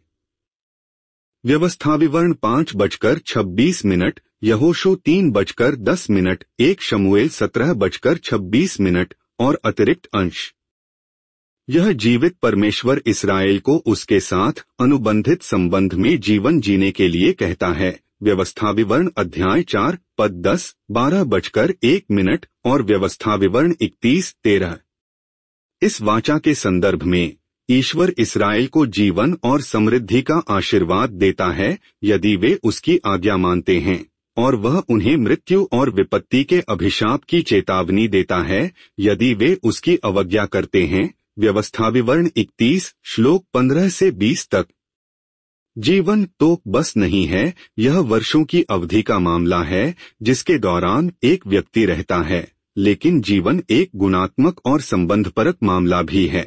[SPEAKER 1] व्यवस्थाविवरण पाँच बजकर छब्बीस मिनट, यहोशू तीन बजकर दस मिनट, एक शमूएल सत्रह बजकर छब्बीस मिनट और अतिरिक्त अंश। यह जीवित परमेश्वर इस्राएल को उसके साथ अनुबंधित संबंध में जीवन जीने के लिए कहता है। व्यवस्था विवरण अध्याय चार पद दस बारह बजकर एक मिनट और व्यवस्था विवरण इकतीस तेरह। इस वाचा के संदर्भ में ईश्वर इस्राएल को जीवन और समृद्धि का आशीर्वाद देता है यदि वे उसकी आज्ञा मानते हैं, और वह उन्हें मृत्यु और विपत्ति के अभिशाप की चेतावनी देता है यदि वे उसकी अवज्ञा करते हैं। व्यवस्था विवरण इकतीस श्लोक पंद्रह से बीस तक। जीवन तो बस नहीं है, यह वर्षों की अवधि का मामला है जिसके दौरान एक व्यक्ति रहता है, लेकिन जीवन एक गुणात्मक और संबंधपरक मामला भी है।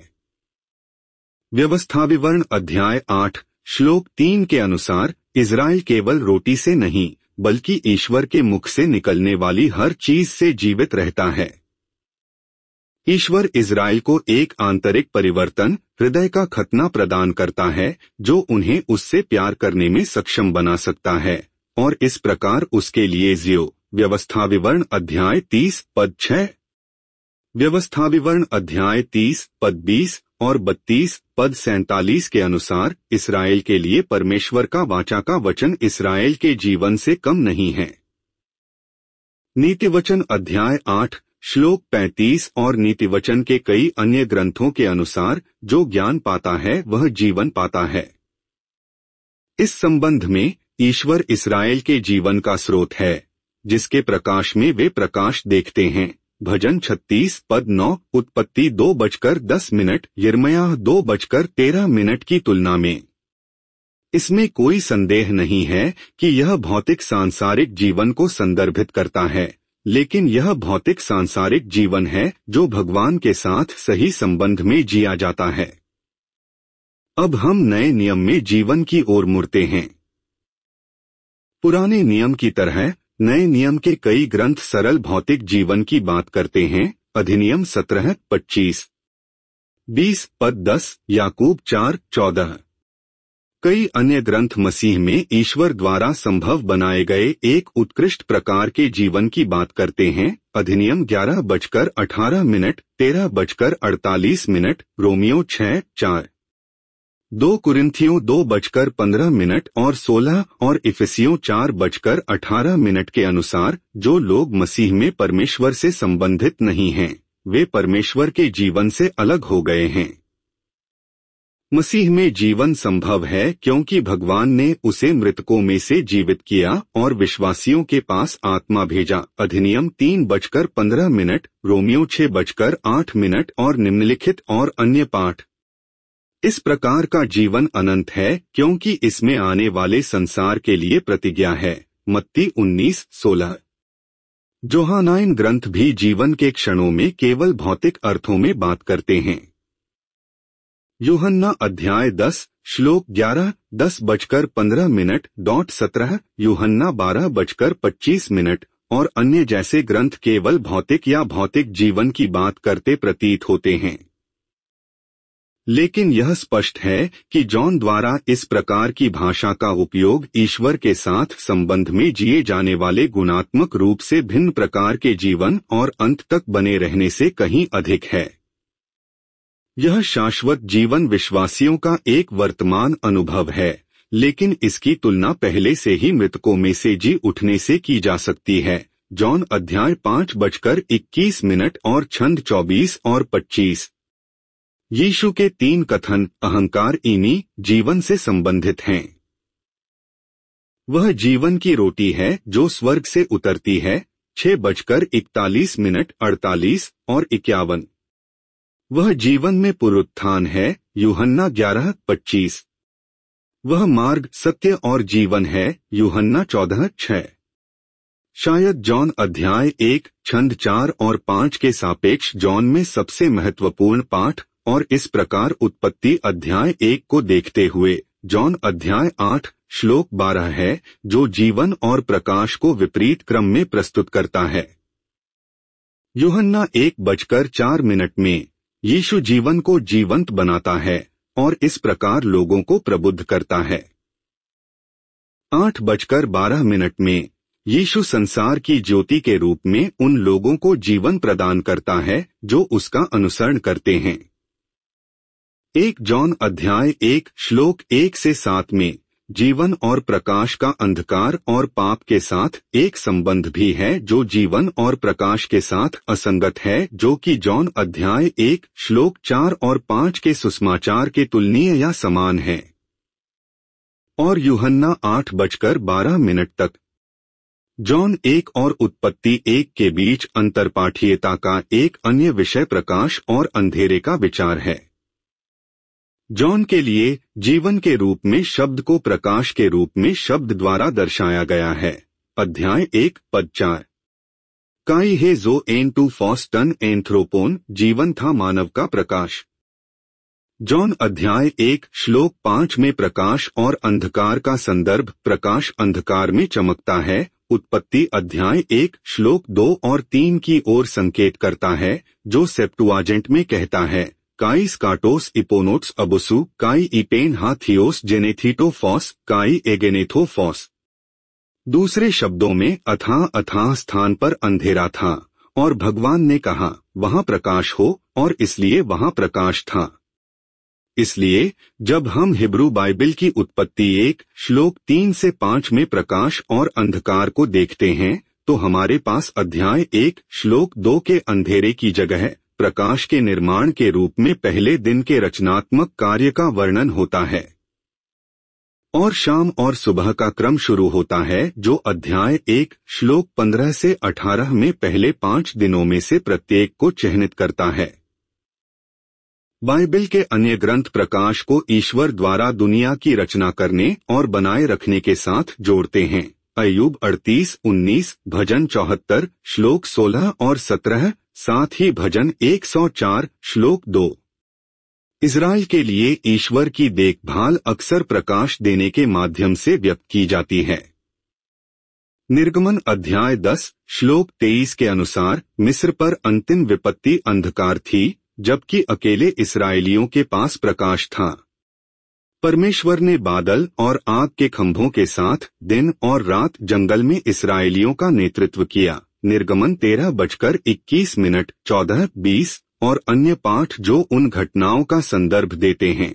[SPEAKER 1] व्यवस्था विवरण अध्याय आठ श्लोक तीन के अनुसार इज़राइल केवल रोटी से नहीं बल्कि ईश्वर के मुख से निकलने वाली हर चीज से जीवित रहता है। ईश्वर इज़राइल को एक आंतरिक परिवर्तन, हृदय का खतना प्रदान करता है जो उन्हें उससे प्यार करने में सक्षम बना सकता है, और इस प्रकार उसके लिए जियो। व्यवस्था विवरण अध्याय तीस पद छह, व्यवस्था विवरण अध्याय तीस पद बीस और बत्तीस पद सैंतालीस के अनुसार इस्राएल के लिए परमेश्वर का वाचा का वचन इस्राएल के जीवन से कम नहीं है। नीतिवचन अध्याय आठ श्लोक पैंतीस और नीतिवचन के कई अन्य ग्रंथों के अनुसार जो ज्ञान पाता है वह जीवन पाता है। इस संबंध में ईश्वर इस्राएल के जीवन का स्रोत है, जिसके प्रकाश में वे प्रकाश देखते हैं। भजन छत्तीस पद नौ, उत्पत्ति दो बजकर दस मिनट, यिर्मयाह दो बजकर तेरह मिनट की तुलना में। इसमें कोई संदेह नहीं है कि यह भौतिक सांसारिक जीवन को संदर्भित करता है, लेकिन यह भौतिक सांसारिक जीवन है जो भगवान के साथ सही संबंध में जिया जाता है। अब हम नए नियम में जीवन की ओर मुड़ते हैं। पुराने नियम की तरह नए नियम के कई ग्रंथ सरल भौतिक जीवन की बात करते हैं। अधिनियम सत्रह पच्चीस, बीस पद दस, याकूब चार चौदह। कई अन्य ग्रंथ मसीह में ईश्वर द्वारा संभव बनाए गए एक उत्कृष्ट प्रकार के जीवन की बात करते हैं। अधिनियम ग्यारह बजकर अठारह मिनट, तेरह बजकर अड़तालीस मिनट, रोमियो छह चार, दो कुरिन्थियों दो बजकर पंद्रह मिनट और सोलह और इफिसियों चार बजकर अठारह मिनट के अनुसार जो लोग मसीह में परमेश्वर से संबंधित नहीं हैं, वे परमेश्वर के जीवन से अलग हो गए हैं। मसीह में जीवन संभव है क्योंकि भगवान ने उसे मृतकों में से जीवित किया और विश्वासियों के पास आत्मा भेजा। अधिनियम तीन बजकर पंद्रह मिनट, रोमियो छह बजकर आठ मिनट और निम्नलिखित और अन्य पाठ। इस प्रकार का जीवन अनंत है क्योंकि इसमें आने वाले संसार के लिए प्रतिज्ञा है। मत्ती उन्नीस सोलह। जोहानाइन ग्रंथ भी जीवन के क्षणों में केवल भौतिक अर्थों में बात करते हैं। यूहन्ना अध्याय दस श्लोक ग्यारह, दस बजकर पंद्रह मिनट डॉट सत्रह, यूहन्ना बारह बजकर पच्चीस मिनट और अन्य जैसे ग्रंथ केवल भौतिक या भौतिक जीवन की बात करते प्रतीत होते हैं। लेकिन यह स्पष्ट है कि जॉन द्वारा इस प्रकार की भाषा का उपयोग ईश्वर के साथ संबंध में जिए जाने वाले गुणात्मक रूप से भिन्न प्रकार के जीवन और अंत तक बने रहने से कहीं अधिक है। यह शाश्वत जीवन विश्वासियों का एक वर्तमान अनुभव है, लेकिन इसकी तुलना पहले से ही मृतकों में से जी उठने से की जा सकती है। जॉन अध्याय पाँच बजकर इक्कीस मिनट और छंद चौबीस और पच्चीस। यीशु के तीन कथन अहंकार ईनी जीवन से संबंधित हैं। वह जीवन की रोटी है जो स्वर्ग से उतरती है। छह बजकर इकतालीस मिनट अड़तालीस और इक्यावन। वह जीवन में पुनरुत्थान है। यूहन्ना ग्यारह पच्चीस। वह मार्ग सत्य और जीवन है। यूहन्ना चौदह छह। शायद जॉन अध्याय एक छंद चार और पाँच के सापेक्ष जॉन में सबसे महत्वपूर्ण पाठ और इस प्रकार उत्पत्ति अध्याय एक को देखते हुए जॉन अध्याय आठ श्लोक बारह है जो जीवन और प्रकाश को विपरीत क्रम में प्रस्तुत करता है। यूहन्ना एक बजकर चार मिनट में यीशु जीवन को जीवंत बनाता है और इस प्रकार लोगों को प्रबुद्ध करता है। आठ बजकर बारह मिनट में यीशु संसार की ज्योति के रूप में उन लोगों को जीवन प्रदान करता है जो उसका अनुसरण करते हैं। एक जॉन अध्याय एक श्लोक एक से सात में जीवन और प्रकाश का अंधकार और पाप के साथ एक संबंध भी है जो जीवन और प्रकाश के साथ असंगत है, जो कि जॉन अध्याय एक श्लोक चार और पाँच के सुसमाचार के तुलनीय या समान है। और यूहन्ना आठ बजकर बारह मिनट तक जॉन एक और उत्पत्ति एक के बीच अंतरपाठीयता का एक अन्य विषय प्रकाश और अंधेरे का विचार है। जॉन के लिए जीवन के रूप में शब्द को प्रकाश के रूप में शब्द द्वारा दर्शाया गया है। अध्याय एक पद चार। काई हे जो एन टू फॉस्टन एंथ्रोपोन जीवन था मानव का प्रकाश। जॉन अध्याय एक श्लोक पाँच में प्रकाश और अंधकार का संदर्भ प्रकाश अंधकार में चमकता है। उत्पत्ति अध्याय एक श्लोक दो और तीन की ओर संकेत करता है, जो सेप्टुआजेंट में कहता है काई स्काटोस इपोनोट्स अबुसु काई इपेन हाथियोस जेनेथीटोफॉस काई एगेनेथोफॉस। दूसरे शब्दों में अथाह अथाह स्थान पर अंधेरा था और भगवान ने कहा वहां प्रकाश हो और इसलिए वहां प्रकाश था। इसलिए जब हम हिब्रू बाइबल की उत्पत्ति एक श्लोक तीन से पाँच में प्रकाश और अंधकार को देखते हैं, तो हमारे पास अध्याय एक श्लोक दो के अंधेरे की जगह प्रकाश के निर्माण के रूप में पहले दिन के रचनात्मक कार्य का वर्णन होता है। और शाम और सुबह का क्रम शुरू होता है, जो अध्याय एक श्लोक पंद्रह से अठारह में पहले पांच दिनों में से प्रत्येक को चिह्नित करता है। बाइबल के अन्य ग्रंथ प्रकाश को ईश्वर द्वारा दुनिया की रचना करने और बनाए रखने के साथ जोड़ते हैं। अय्यूब अड़तीस उन्नीस, भजन चौहत्तर श्लोक सोलह और सत्रह, साथ ही भजन एक सौ चार श्लोक दो। इज़राइल के लिए ईश्वर की देखभाल अक्सर प्रकाश देने के माध्यम से व्यक्त की जाती है। निर्गमन अध्याय दस श्लोक तेईस के अनुसार मिस्र पर अंतिम विपत्ति अंधकार थी, जबकि अकेले इस्राएलियों के पास प्रकाश था। परमेश्वर ने बादल और आग के खंभों के साथ दिन और रात जंगल में इस्राएलियों का नेतृत्व किया। निर्गमन तेरह बजकर इक्कीस मिनट, चौदह, बीस और अन्य पाठ जो उन घटनाओं का संदर्भ देते हैं।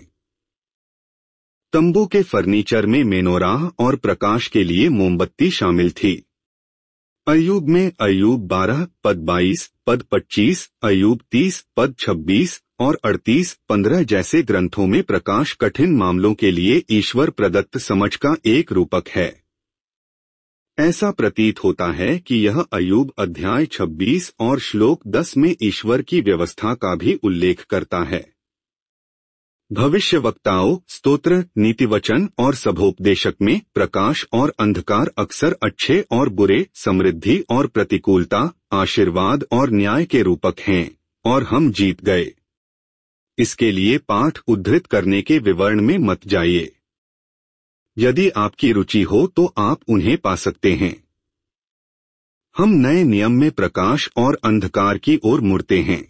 [SPEAKER 1] तंबू के फर्नीचर में मेनोराह और प्रकाश के लिए मोमबत्ती शामिल थी। अय्यूब में अय्यूब बारह पद बाईस, पद पच्चीस, अय्यूब तीस पद छब्बीस और अड़तीस पंद्रह जैसे ग्रंथों में प्रकाश कठिन मामलों के लिए ईश्वर प्रदत्त समझ का एक रूपक है। ऐसा प्रतीत होता है कि यह अय्यूब अध्याय छब्बीस और श्लोक दस में ईश्वर की व्यवस्था का भी उल्लेख करता है। भविष्यवक्ताओं, स्तोत्र, नीतिवचन और सभोपदेशक में प्रकाश और अंधकार अक्सर अच्छे और बुरे, समृद्धि और प्रतिकूलता, आशीर्वाद और न्याय के रूपक हैं। और हम जीत गए। इसके लिए पाठ उद्धृत करने के विवरण में मत जाइए। यदि आपकी रुचि हो तो आप उन्हें पा सकते हैं। हम नए नियम में प्रकाश और अंधकार की ओर मुड़ते हैं।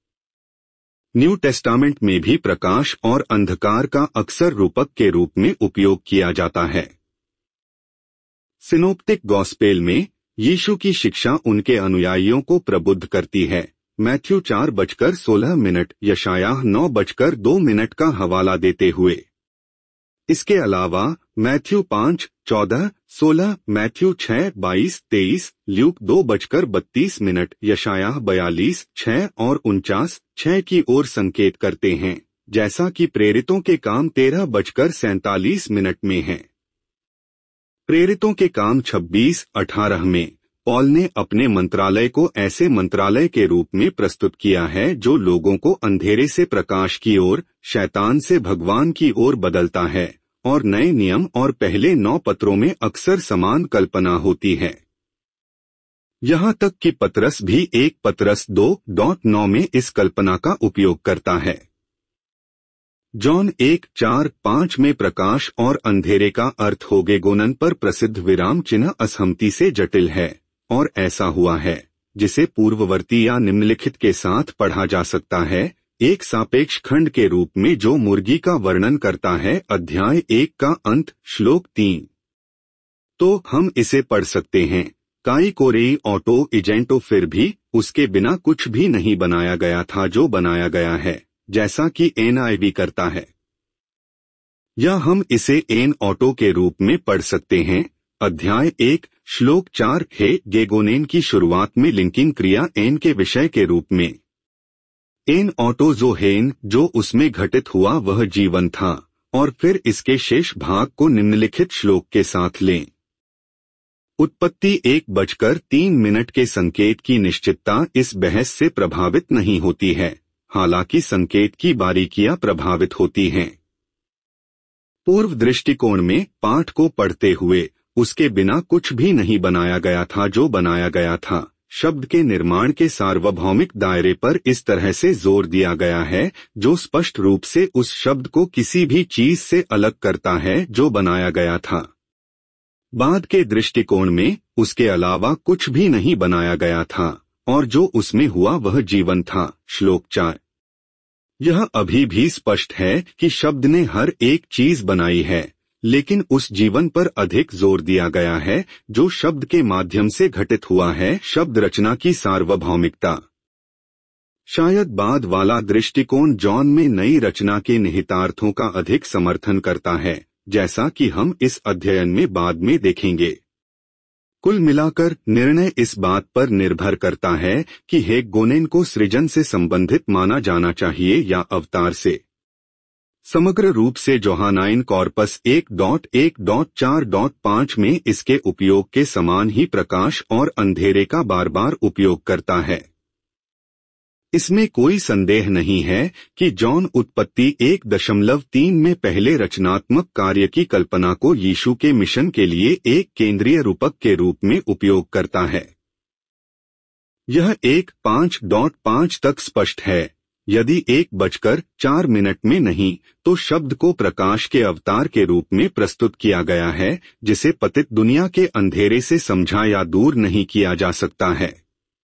[SPEAKER 1] न्यू टेस्टामेंट में भी प्रकाश और अंधकार का अक्सर रूपक के रूप में उपयोग किया जाता है। सिनोप्टिक गॉस्पेल में यीशु की शिक्षा उनके अनुयायियों को प्रबुद्ध करती है। मैथ्यू चार बजकर सोलह मिनट, यशायाह नौ बजकर दो मिनट का हवाला देते हुए। इसके अलावा मैथ्यू पाँच चौदह सोलह, मैथ्यू छह बाईस तेईस, ल्यूक दो बजकर बत्तीस मिनट, यशायाह बयालीस छह और उनचास छह की ओर संकेत करते हैं, जैसा कि प्रेरितों के काम तेरह बजकर सैंतालीस मिनट में है। प्रेरितों के काम छब्बीस अठारह में पॉल ने अपने मंत्रालय को ऐसे मंत्रालय के रूप में प्रस्तुत किया है जो लोगों को अंधेरे से प्रकाश की ओर, शैतान से भगवान की ओर बदलता है। और नए नियम और पहले नौ पत्रों में अक्सर समान कल्पना होती है। यहाँ तक कि पतरस भी एक पतरस दो डॉट नौ में इस कल्पना का उपयोग करता है। जॉन एक चार पाँच में प्रकाश और अंधेरे का अर्थ होगेगोनन पर प्रसिद्ध विराम चिन्ह असहमति से जटिल है, और ऐसा हुआ है, जिसे पूर्ववर्ती या निम्नलिखित के साथ पढ़ा जा सकता है, एक सापेक्ष खंड के रूप में जो मुर्गी का वर्णन करता है। अध्याय एक का अंत श्लोक तीन। तो हम इसे पढ़ सकते हैं, काई कोरेई ऑटो इजेंटो, फिर भी उसके बिना कुछ भी नहीं बनाया गया था जो बनाया गया है, जैसा कि एन आई वी करता है। या हम इसे एन ऑटो के रूप में पढ़ सकते हैं। अध्याय एक श्लोक चार है गेगोनेन की शुरुआत में लिंकिंग क्रिया एन के विषय के रूप में। एन ऑटो जो हेन जो उसमें घटित हुआ वह जीवन था, और फिर इसके शेष भाग को निम्नलिखित श्लोक के साथ लें। उत्पत्ति एक बजकर तीन मिनट के संकेत की निश्चितता इस बहस से प्रभावित नहीं होती है, हालांकि संकेत की बारीकियां प्रभावित होती हैं। पूर्व दृष्टिकोण में पाठ को पढ़ते हुए उसके बिना कुछ भी नहीं बनाया गया था जो बनाया गया था शब्द के निर्माण के सार्वभौमिक दायरे पर इस तरह से जोर दिया गया है, जो स्पष्ट रूप से उस शब्द को किसी भी चीज से अलग करता है जो बनाया गया था। बाद के दृष्टिकोण में उसके अलावा कुछ भी नहीं बनाया गया था, और जो उसमें हुआ वह जीवन था। श्लोक चार। यह अभी भी स्पष्ट है कि शब्द ने हर एक चीज बनाई है, लेकिन उस जीवन पर अधिक जोर दिया गया है जो शब्द के माध्यम से घटित हुआ है। शब्द रचना की सार्वभौमिकता। शायद बाद वाला दृष्टिकोण जॉन में नई रचना के निहितार्थों का अधिक समर्थन करता है, जैसा कि हम इस अध्ययन में बाद में देखेंगे। कुल मिलाकर निर्णय इस बात पर निर्भर करता है कि हेगगोनेन को सृजन से संबंधित माना जाना चाहिए या अवतार से। समग्र रूप से जोहानाइन कॉर्पस एक डॉट एक डॉट चार डॉट पाँच में इसके उपयोग के समान ही प्रकाश और अंधेरे का बार बार उपयोग करता है। इसमें कोई संदेह नहीं है कि जॉन उत्पत्ति एक दशमलव तीन में पहले रचनात्मक कार्य की कल्पना को यीशु के मिशन के लिए एक केंद्रीय रूपक के रूप में उपयोग करता है। यह एक पाँच डॉट पाँच तक स्पष्ट है। यदि एक बजकर चार मिनट में नहीं तो शब्द को प्रकाश के अवतार के रूप में प्रस्तुत किया गया है, जिसे पतित दुनिया के अंधेरे से समझा या दूर नहीं किया जा सकता है।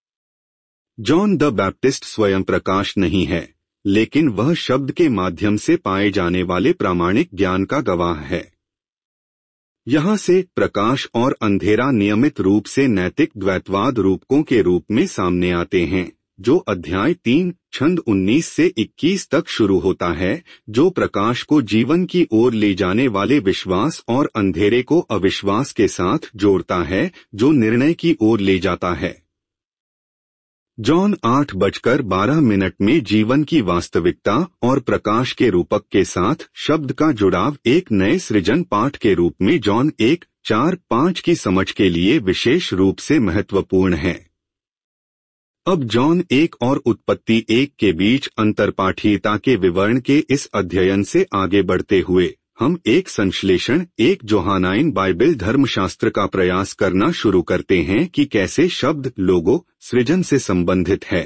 [SPEAKER 1] जॉन द बैप्टिस्ट स्वयं प्रकाश नहीं है, लेकिन वह शब्द के माध्यम से पाए जाने वाले प्रामाणिक ज्ञान का गवाह है। यहाँ से प्रकाश और अंधेरा नियमित रूप से नैतिक द्वैतवाद रूपकों के रूप में सामने आते हैं, जो अध्याय तीन छंद उन्नीस से इक्कीस तक शुरू होता है, जो प्रकाश को जीवन की ओर ले जाने वाले विश्वास और अंधेरे को अविश्वास के साथ जोड़ता है, जो निर्णय की ओर ले जाता है। जॉन आठ बजकर बारह मिनट में जीवन की वास्तविकता और प्रकाश के रूपक के साथ शब्द का जुड़ाव एक नए सृजन पाठ के रूप में जॉन एक चार पाँच की समझ के लिए विशेष रूप से महत्वपूर्ण है। अब जॉन एक और उत्पत्ति एक के बीच अंतरपाठीयता के विवरण के इस अध्ययन से आगे बढ़ते हुए हम एक संश्लेषण एक जोहानाइन बाइबल धर्मशास्त्र का प्रयास करना शुरू करते हैं कि कैसे शब्द लोगो सृजन से संबंधित है।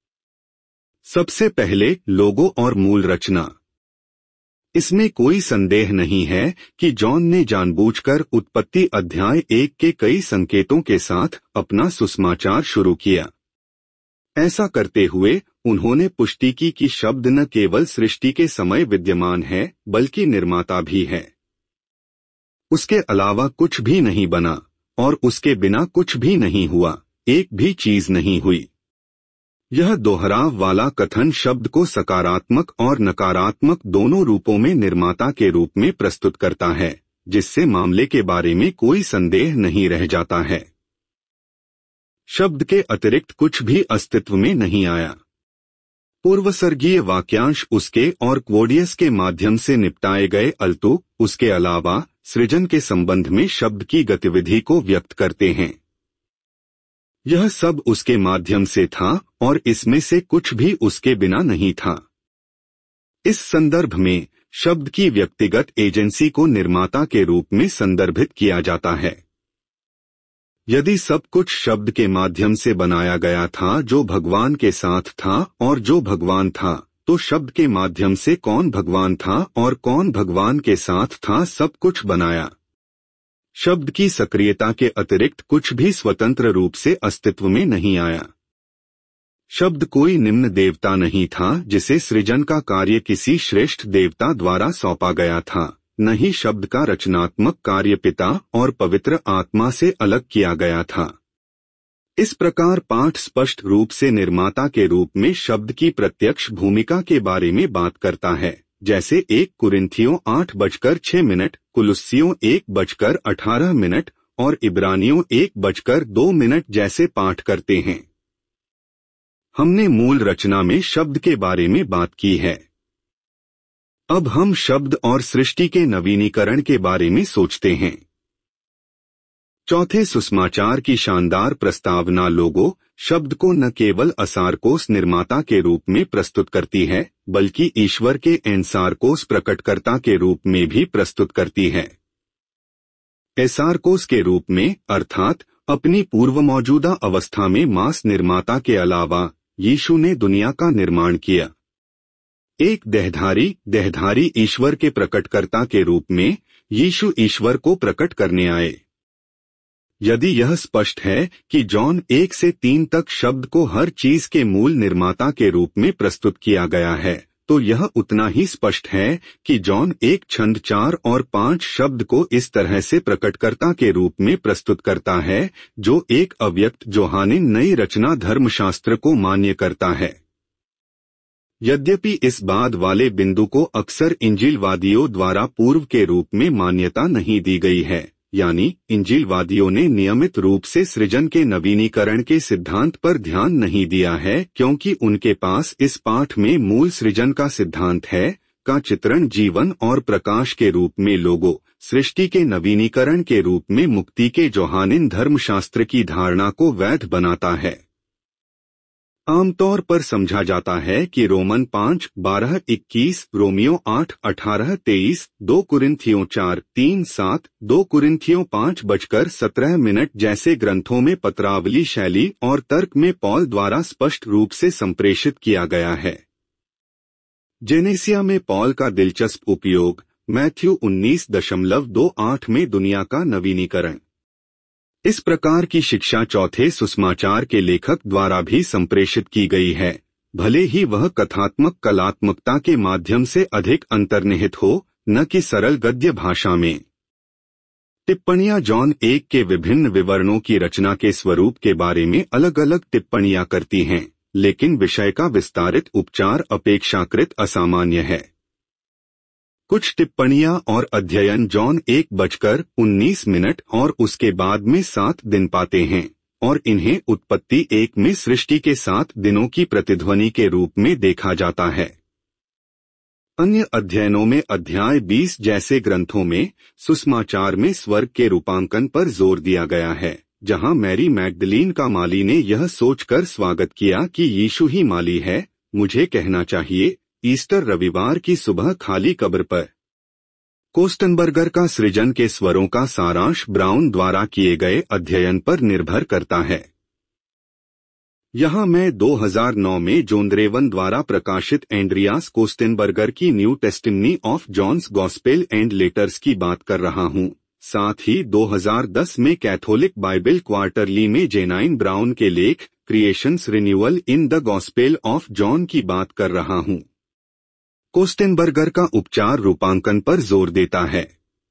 [SPEAKER 1] सबसे पहले लोगो और मूल रचना। इसमें कोई संदेह नहीं है कि जॉन ने जानबूझकर उत्पत्ति अध्याय एक के कई संकेतों के साथ अपना सुसमाचार शुरू किया। ऐसा करते हुए उन्होंने पुष्टि की कि शब्द न केवल सृष्टि के समय विद्यमान है, बल्कि निर्माता भी है। उसके अलावा कुछ भी नहीं बना और उसके बिना कुछ भी नहीं हुआ, एक भी चीज नहीं हुई। यह दोहराव वाला कथन शब्द को सकारात्मक और नकारात्मक दोनों रूपों में निर्माता के रूप में प्रस्तुत करता है, जिससे मामले के बारे में कोई संदेह नहीं रह जाता है। शब्द के अतिरिक्त कुछ भी अस्तित्व में नहीं आया। पूर्वसर्गीय वाक्यांश उसके और क्वोडियस के माध्यम से निपटाए गए अल्तु उसके अलावा सृजन के संबंध में शब्द की गतिविधि को व्यक्त करते हैं। यह सब उसके माध्यम से था और इसमें से कुछ भी उसके बिना नहीं था। इस संदर्भ में शब्द की व्यक्तिगत एजेंसी को निर्माता के रूप में संदर्भित किया जाता है। यदि सब कुछ शब्द के माध्यम से बनाया गया था जो भगवान के साथ था और जो भगवान था, तो शब्द के माध्यम से कौन भगवान था और कौन भगवान के साथ था सब कुछ बनाया। शब्द की सक्रियता के अतिरिक्त कुछ भी स्वतंत्र रूप से अस्तित्व में नहीं आया। शब्द कोई निम्न देवता नहीं था जिसे सृजन का कार्य किसी श्रेष्ठ देवता द्वारा सौंपा गया था, न ही शब्द का रचनात्मक कार्य पिता और पवित्र आत्मा से अलग किया गया था। इस प्रकार पाठ स्पष्ट रूप से निर्माता के रूप में शब्द की प्रत्यक्ष भूमिका के बारे में बात करता है, जैसे एक कुरिन्थियों आठ बजकर छह मिनट, कुलुस्सियों एक बजकर अठारह मिनट और इब्रानियों एक बजकर दो मिनट जैसे पाठ करते हैं। हमने मूल रचना में शब्द के बारे में बात की है। अब हम शब्द और सृष्टि के नवीनीकरण के बारे में सोचते हैं। चौथे सुसमाचार की शानदार प्रस्तावना लोगो शब्द को न केवल असारकोस निर्माता के रूप में प्रस्तुत करती है, बल्कि ईश्वर के एनसारकोस प्रकटकर्ता के रूप में भी प्रस्तुत करती है। एसारकोस के रूप में अर्थात अपनी पूर्व मौजूदा अवस्था में मास निर्माता के अलावा यीशु ने दुनिया का निर्माण किया। एक देहधारी देहधारी ईश्वर के प्रकटकर्ता के रूप में यीशु ईश्वर को प्रकट करने आए। यदि यह स्पष्ट है कि जॉन एक से तीन तक शब्द को हर चीज के मूल निर्माता के रूप में प्रस्तुत किया गया है, तो यह उतना ही स्पष्ट है कि जॉन एक छंद चार और पाँच शब्द को इस तरह से प्रकटकर्ता के रूप में प्रस्तुत करता है, जो एक अव्यक्त जोहानिन नई रचना धर्मशास्त्र को मान्य करता है। यद्यपि इस बाद वाले बिंदु को अक्सर इंजीलवादियों द्वारा पूर्व के रूप में मान्यता नहीं दी गई है, यानी इंजीलवादियों ने नियमित रूप से सृजन के नवीनीकरण के सिद्धांत पर ध्यान नहीं दिया है, क्योंकि उनके पास इस पाठ में मूल सृजन का सिद्धांत है का चित्रण जीवन और प्रकाश के रूप में लोगों सृष्टि के नवीनीकरण के रूप में मुक्ति के जोहानिन धर्मशास्त्र की धारणा को वैध बनाता है। आमतौर पर समझा जाता है कि रोमन पाँच बारह इक्कीस, रोमियो आठ अठारह तेईस, दो कुरिन्थियों चार तीन सात, दो कुरिन्थियों पाँच बजकर सत्रह मिनट जैसे ग्रंथों में पत्रावली शैली और तर्क में पॉल द्वारा स्पष्ट रूप से संप्रेषित किया गया है। जेनेसिया में पॉल का दिलचस्प उपयोग मैथ्यू उन्नीस दशमलव दो आठ में दुनिया का नवीनीकरण। इस प्रकार की शिक्षा चौथे सुसमाचार के लेखक द्वारा भी संप्रेषित की गई है, भले ही वह कथात्मक कलात्मकता के माध्यम से अधिक अंतर्निहित हो, न कि सरल गद्य भाषा में। टिप्पणियां जॉन एक के विभिन्न विवरणों की रचना के स्वरूप के बारे में अलग अलग टिप्पणियां करती हैं, लेकिन विषय का विस्तारित उपचार अपेक्षाकृत असामान्य है। कुछ टिप्पणियां और अध्ययन जॉन एक बजकर उन्नीस मिनट और उसके बाद में सात दिन पाते हैं, और इन्हें उत्पत्ति एक में सृष्टि के सात दिनों की प्रतिध्वनि के रूप में देखा जाता है। अन्य अध्ययनों में अध्याय बीस जैसे ग्रंथों में सुसमाचार में स्वर्ग के रूपांकन पर जोर दिया गया है, जहां मैरी मैगदलीन का माली ने यह सोचकर स्वागत किया कि यीशु ही माली है। मुझे कहना चाहिए, ईस्टर रविवार की सुबह खाली कब्र पर। कोस्टनबर्गर का सृजन के स्वरों का सारांश ब्राउन द्वारा किए गए अध्ययन पर निर्भर करता है। यहाँ मैं दो हज़ार नौ में जोंद्रेवन द्वारा प्रकाशित एंड्रियास कोस्टनबर्गर की new testimony of John's gospel and letters की बात कर रहा हूँ। साथ ही दो हज़ार दस में कैथोलिक बाइबल क्वार्टरली में जेनाइन ब्राउन के लेख creation's renewal in the gospel of John की बात कर रहा हूँ। कोस्टनबर्गर का उपचार रूपांकन पर जोर देता है,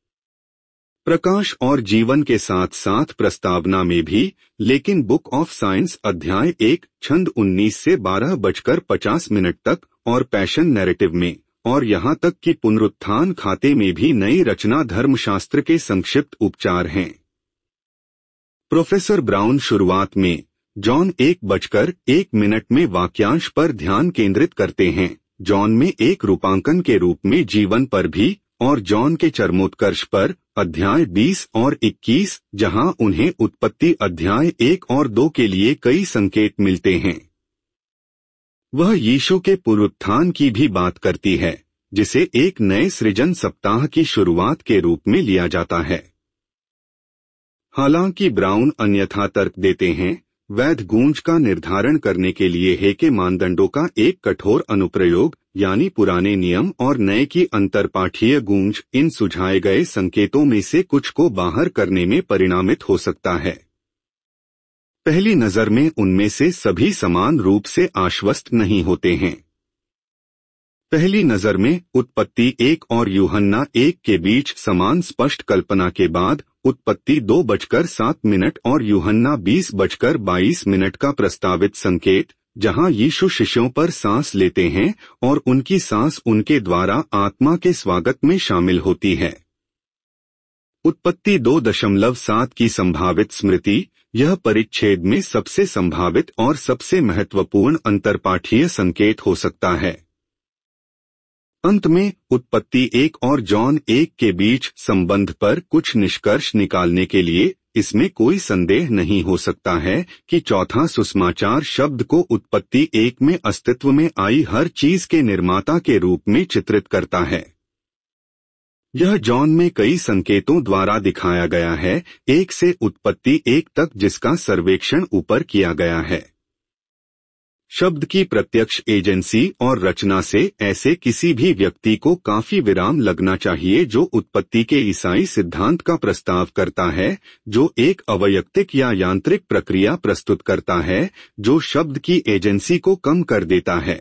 [SPEAKER 1] प्रकाश और जीवन के साथ साथ प्रस्तावना में भी, लेकिन बुक ऑफ साइंस अध्याय एक छंद उन्नीस से बारह बजकर पचास मिनट तक और पैशन नैरेटिव में, और यहाँ तक कि पुनरुत्थान खाते में भी नई रचना धर्मशास्त्र के संक्षिप्त उपचार हैं। प्रोफेसर ब्राउन शुरुआत में जॉन एक बजकर एक मिनट में वाक्यांश पर ध्यान केंद्रित करते हैं, जॉन में एक रूपांकन के रूप में जीवन पर भी, और जॉन के चरमोत्कर्ष पर अध्याय बीस और इक्कीस, जहां उन्हें उत्पत्ति अध्याय एक और दो के लिए कई संकेत मिलते हैं। वह यीशु के पुनरुत्थान की भी बात करती है, जिसे एक नए सृजन सप्ताह की शुरुआत के रूप में लिया जाता है। हालांकि ब्राउन अन्यथा तर्क देते हैं, वैध गूंज का निर्धारण करने के लिए हे के मानदंडों का एक कठोर अनुप्रयोग, यानी पुराने नियम और नए की अंतरपाठीय गूंज, इन सुझाए गए संकेतों में से कुछ को बाहर करने में परिणामित हो सकता है। पहली नजर में उनमें से सभी समान रूप से आश्वस्त नहीं होते हैं। पहली नजर में उत्पत्ति एक और यूहन्ना एक के बीच समान स्पष्ट कल्पना के बाद उत्पत्ति दो बजकर सात मिनट और यूहन्ना बीस बजकर बाईस मिनट का प्रस्तावित संकेत, जहां यीशु शिष्यों पर सांस लेते हैं और उनकी सांस उनके द्वारा आत्मा के स्वागत में शामिल होती है। उत्पत्ति दो दशमलव सात की संभावित स्मृति, यह परिच्छेद में सबसे संभावित और सबसे महत्वपूर्ण अंतरपाठीय संकेत हो सकता है। अंत में उत्पत्ति एक और जॉन एक के बीच संबंध पर कुछ निष्कर्ष निकालने के लिए इसमें कोई संदेह नहीं हो सकता है कि चौथा सुसमाचार शब्द को उत्पत्ति एक में अस्तित्व में आई हर चीज के निर्माता के रूप में चित्रित करता है। यह जॉन में कई संकेतों द्वारा दिखाया गया है, एक से उत्पत्ति एक तक जिसका सर्वेक्षण ऊपर किया गया है। शब्द की प्रत्यक्ष एजेंसी और रचना से ऐसे किसी भी व्यक्ति को काफी विराम लगना चाहिए जो उत्पत्ति के ईसाई सिद्धांत का प्रस्ताव करता है, जो एक अवैयक्तिक या यांत्रिक प्रक्रिया प्रस्तुत करता है जो शब्द की एजेंसी को कम कर देता है।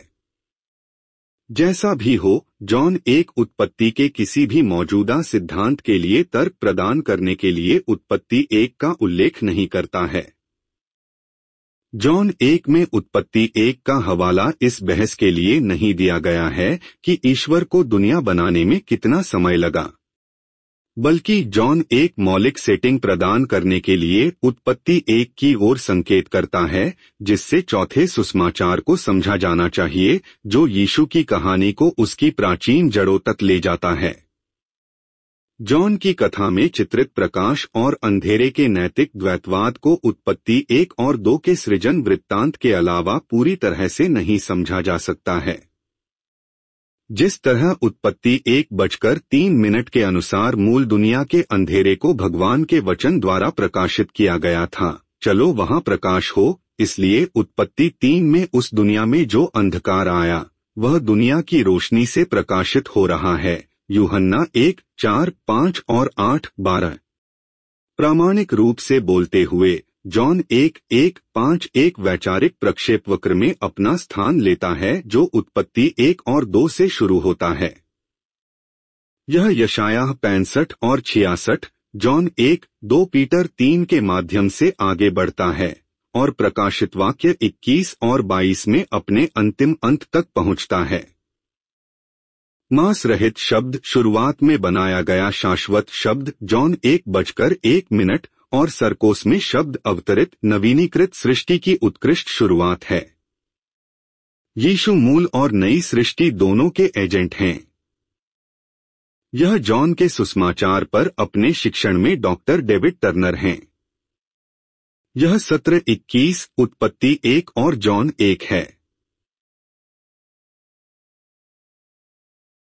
[SPEAKER 1] जैसा भी हो, जॉन एक उत्पत्ति के किसी भी मौजूदा सिद्धांत के लिए तर्क प्रदान करने के लिए उत्पत्ति एक का उल्लेख नहीं करता है। जॉन एक में उत्पत्ति एक का हवाला इस बहस के लिए नहीं दिया गया है कि ईश्वर को दुनिया बनाने में कितना समय लगा, बल्कि जॉन एक मौलिक सेटिंग प्रदान करने के लिए उत्पत्ति एक की ओर संकेत करता है, जिससे चौथे सुसमाचार को समझा जाना चाहिए, जो यीशु की कहानी को उसकी प्राचीन जड़ों तक ले जाता है। जॉन की कथा में चित्रित प्रकाश और अंधेरे के नैतिक द्वैतवाद को उत्पत्ति एक और दो के सृजन वृत्तांत के अलावा पूरी तरह से नहीं समझा जा सकता है। जिस तरह उत्पत्ति एक बजकर तीन मिनट के अनुसार मूल दुनिया के अंधेरे को भगवान के वचन द्वारा प्रकाशित किया गया था, चलो वहां प्रकाश हो, इसलिए उत्पत्ति तीन में उस दुनिया में जो अंधकार आया वह दुनिया की रोशनी से प्रकाशित हो रहा है। यूहन्ना एक चार पाँच और आठ बारह। प्रामाणिक रूप से बोलते हुए जॉन एक एक पाँच एक वैचारिक प्रक्षेपवक्र में अपना स्थान लेता है जो उत्पत्ति एक और दो से शुरू होता है। यह यशायाह पैंसठ और छियासठ, जॉन एक दो पीटर तीन के माध्यम से आगे बढ़ता है और प्रकाशित वाक्य इक्कीस और बाईस में अपने अंतिम अंत तक पहुंचता है। मांस रहित शब्द शुरुआत में बनाया गया शाश्वत शब्द जॉन एक बजकर एक मिनट और सरकोस में शब्द अवतरित नवीनीकृत सृष्टि की उत्कृष्ट शुरुआत है। यीशु मूल और नई सृष्टि दोनों के एजेंट हैं। यह जॉन के सुसमाचार पर अपने शिक्षण में डॉक्टर डेविड टर्नर हैं। यह सत्र इक्कीस उत्पत्ति एक और जॉन एक है।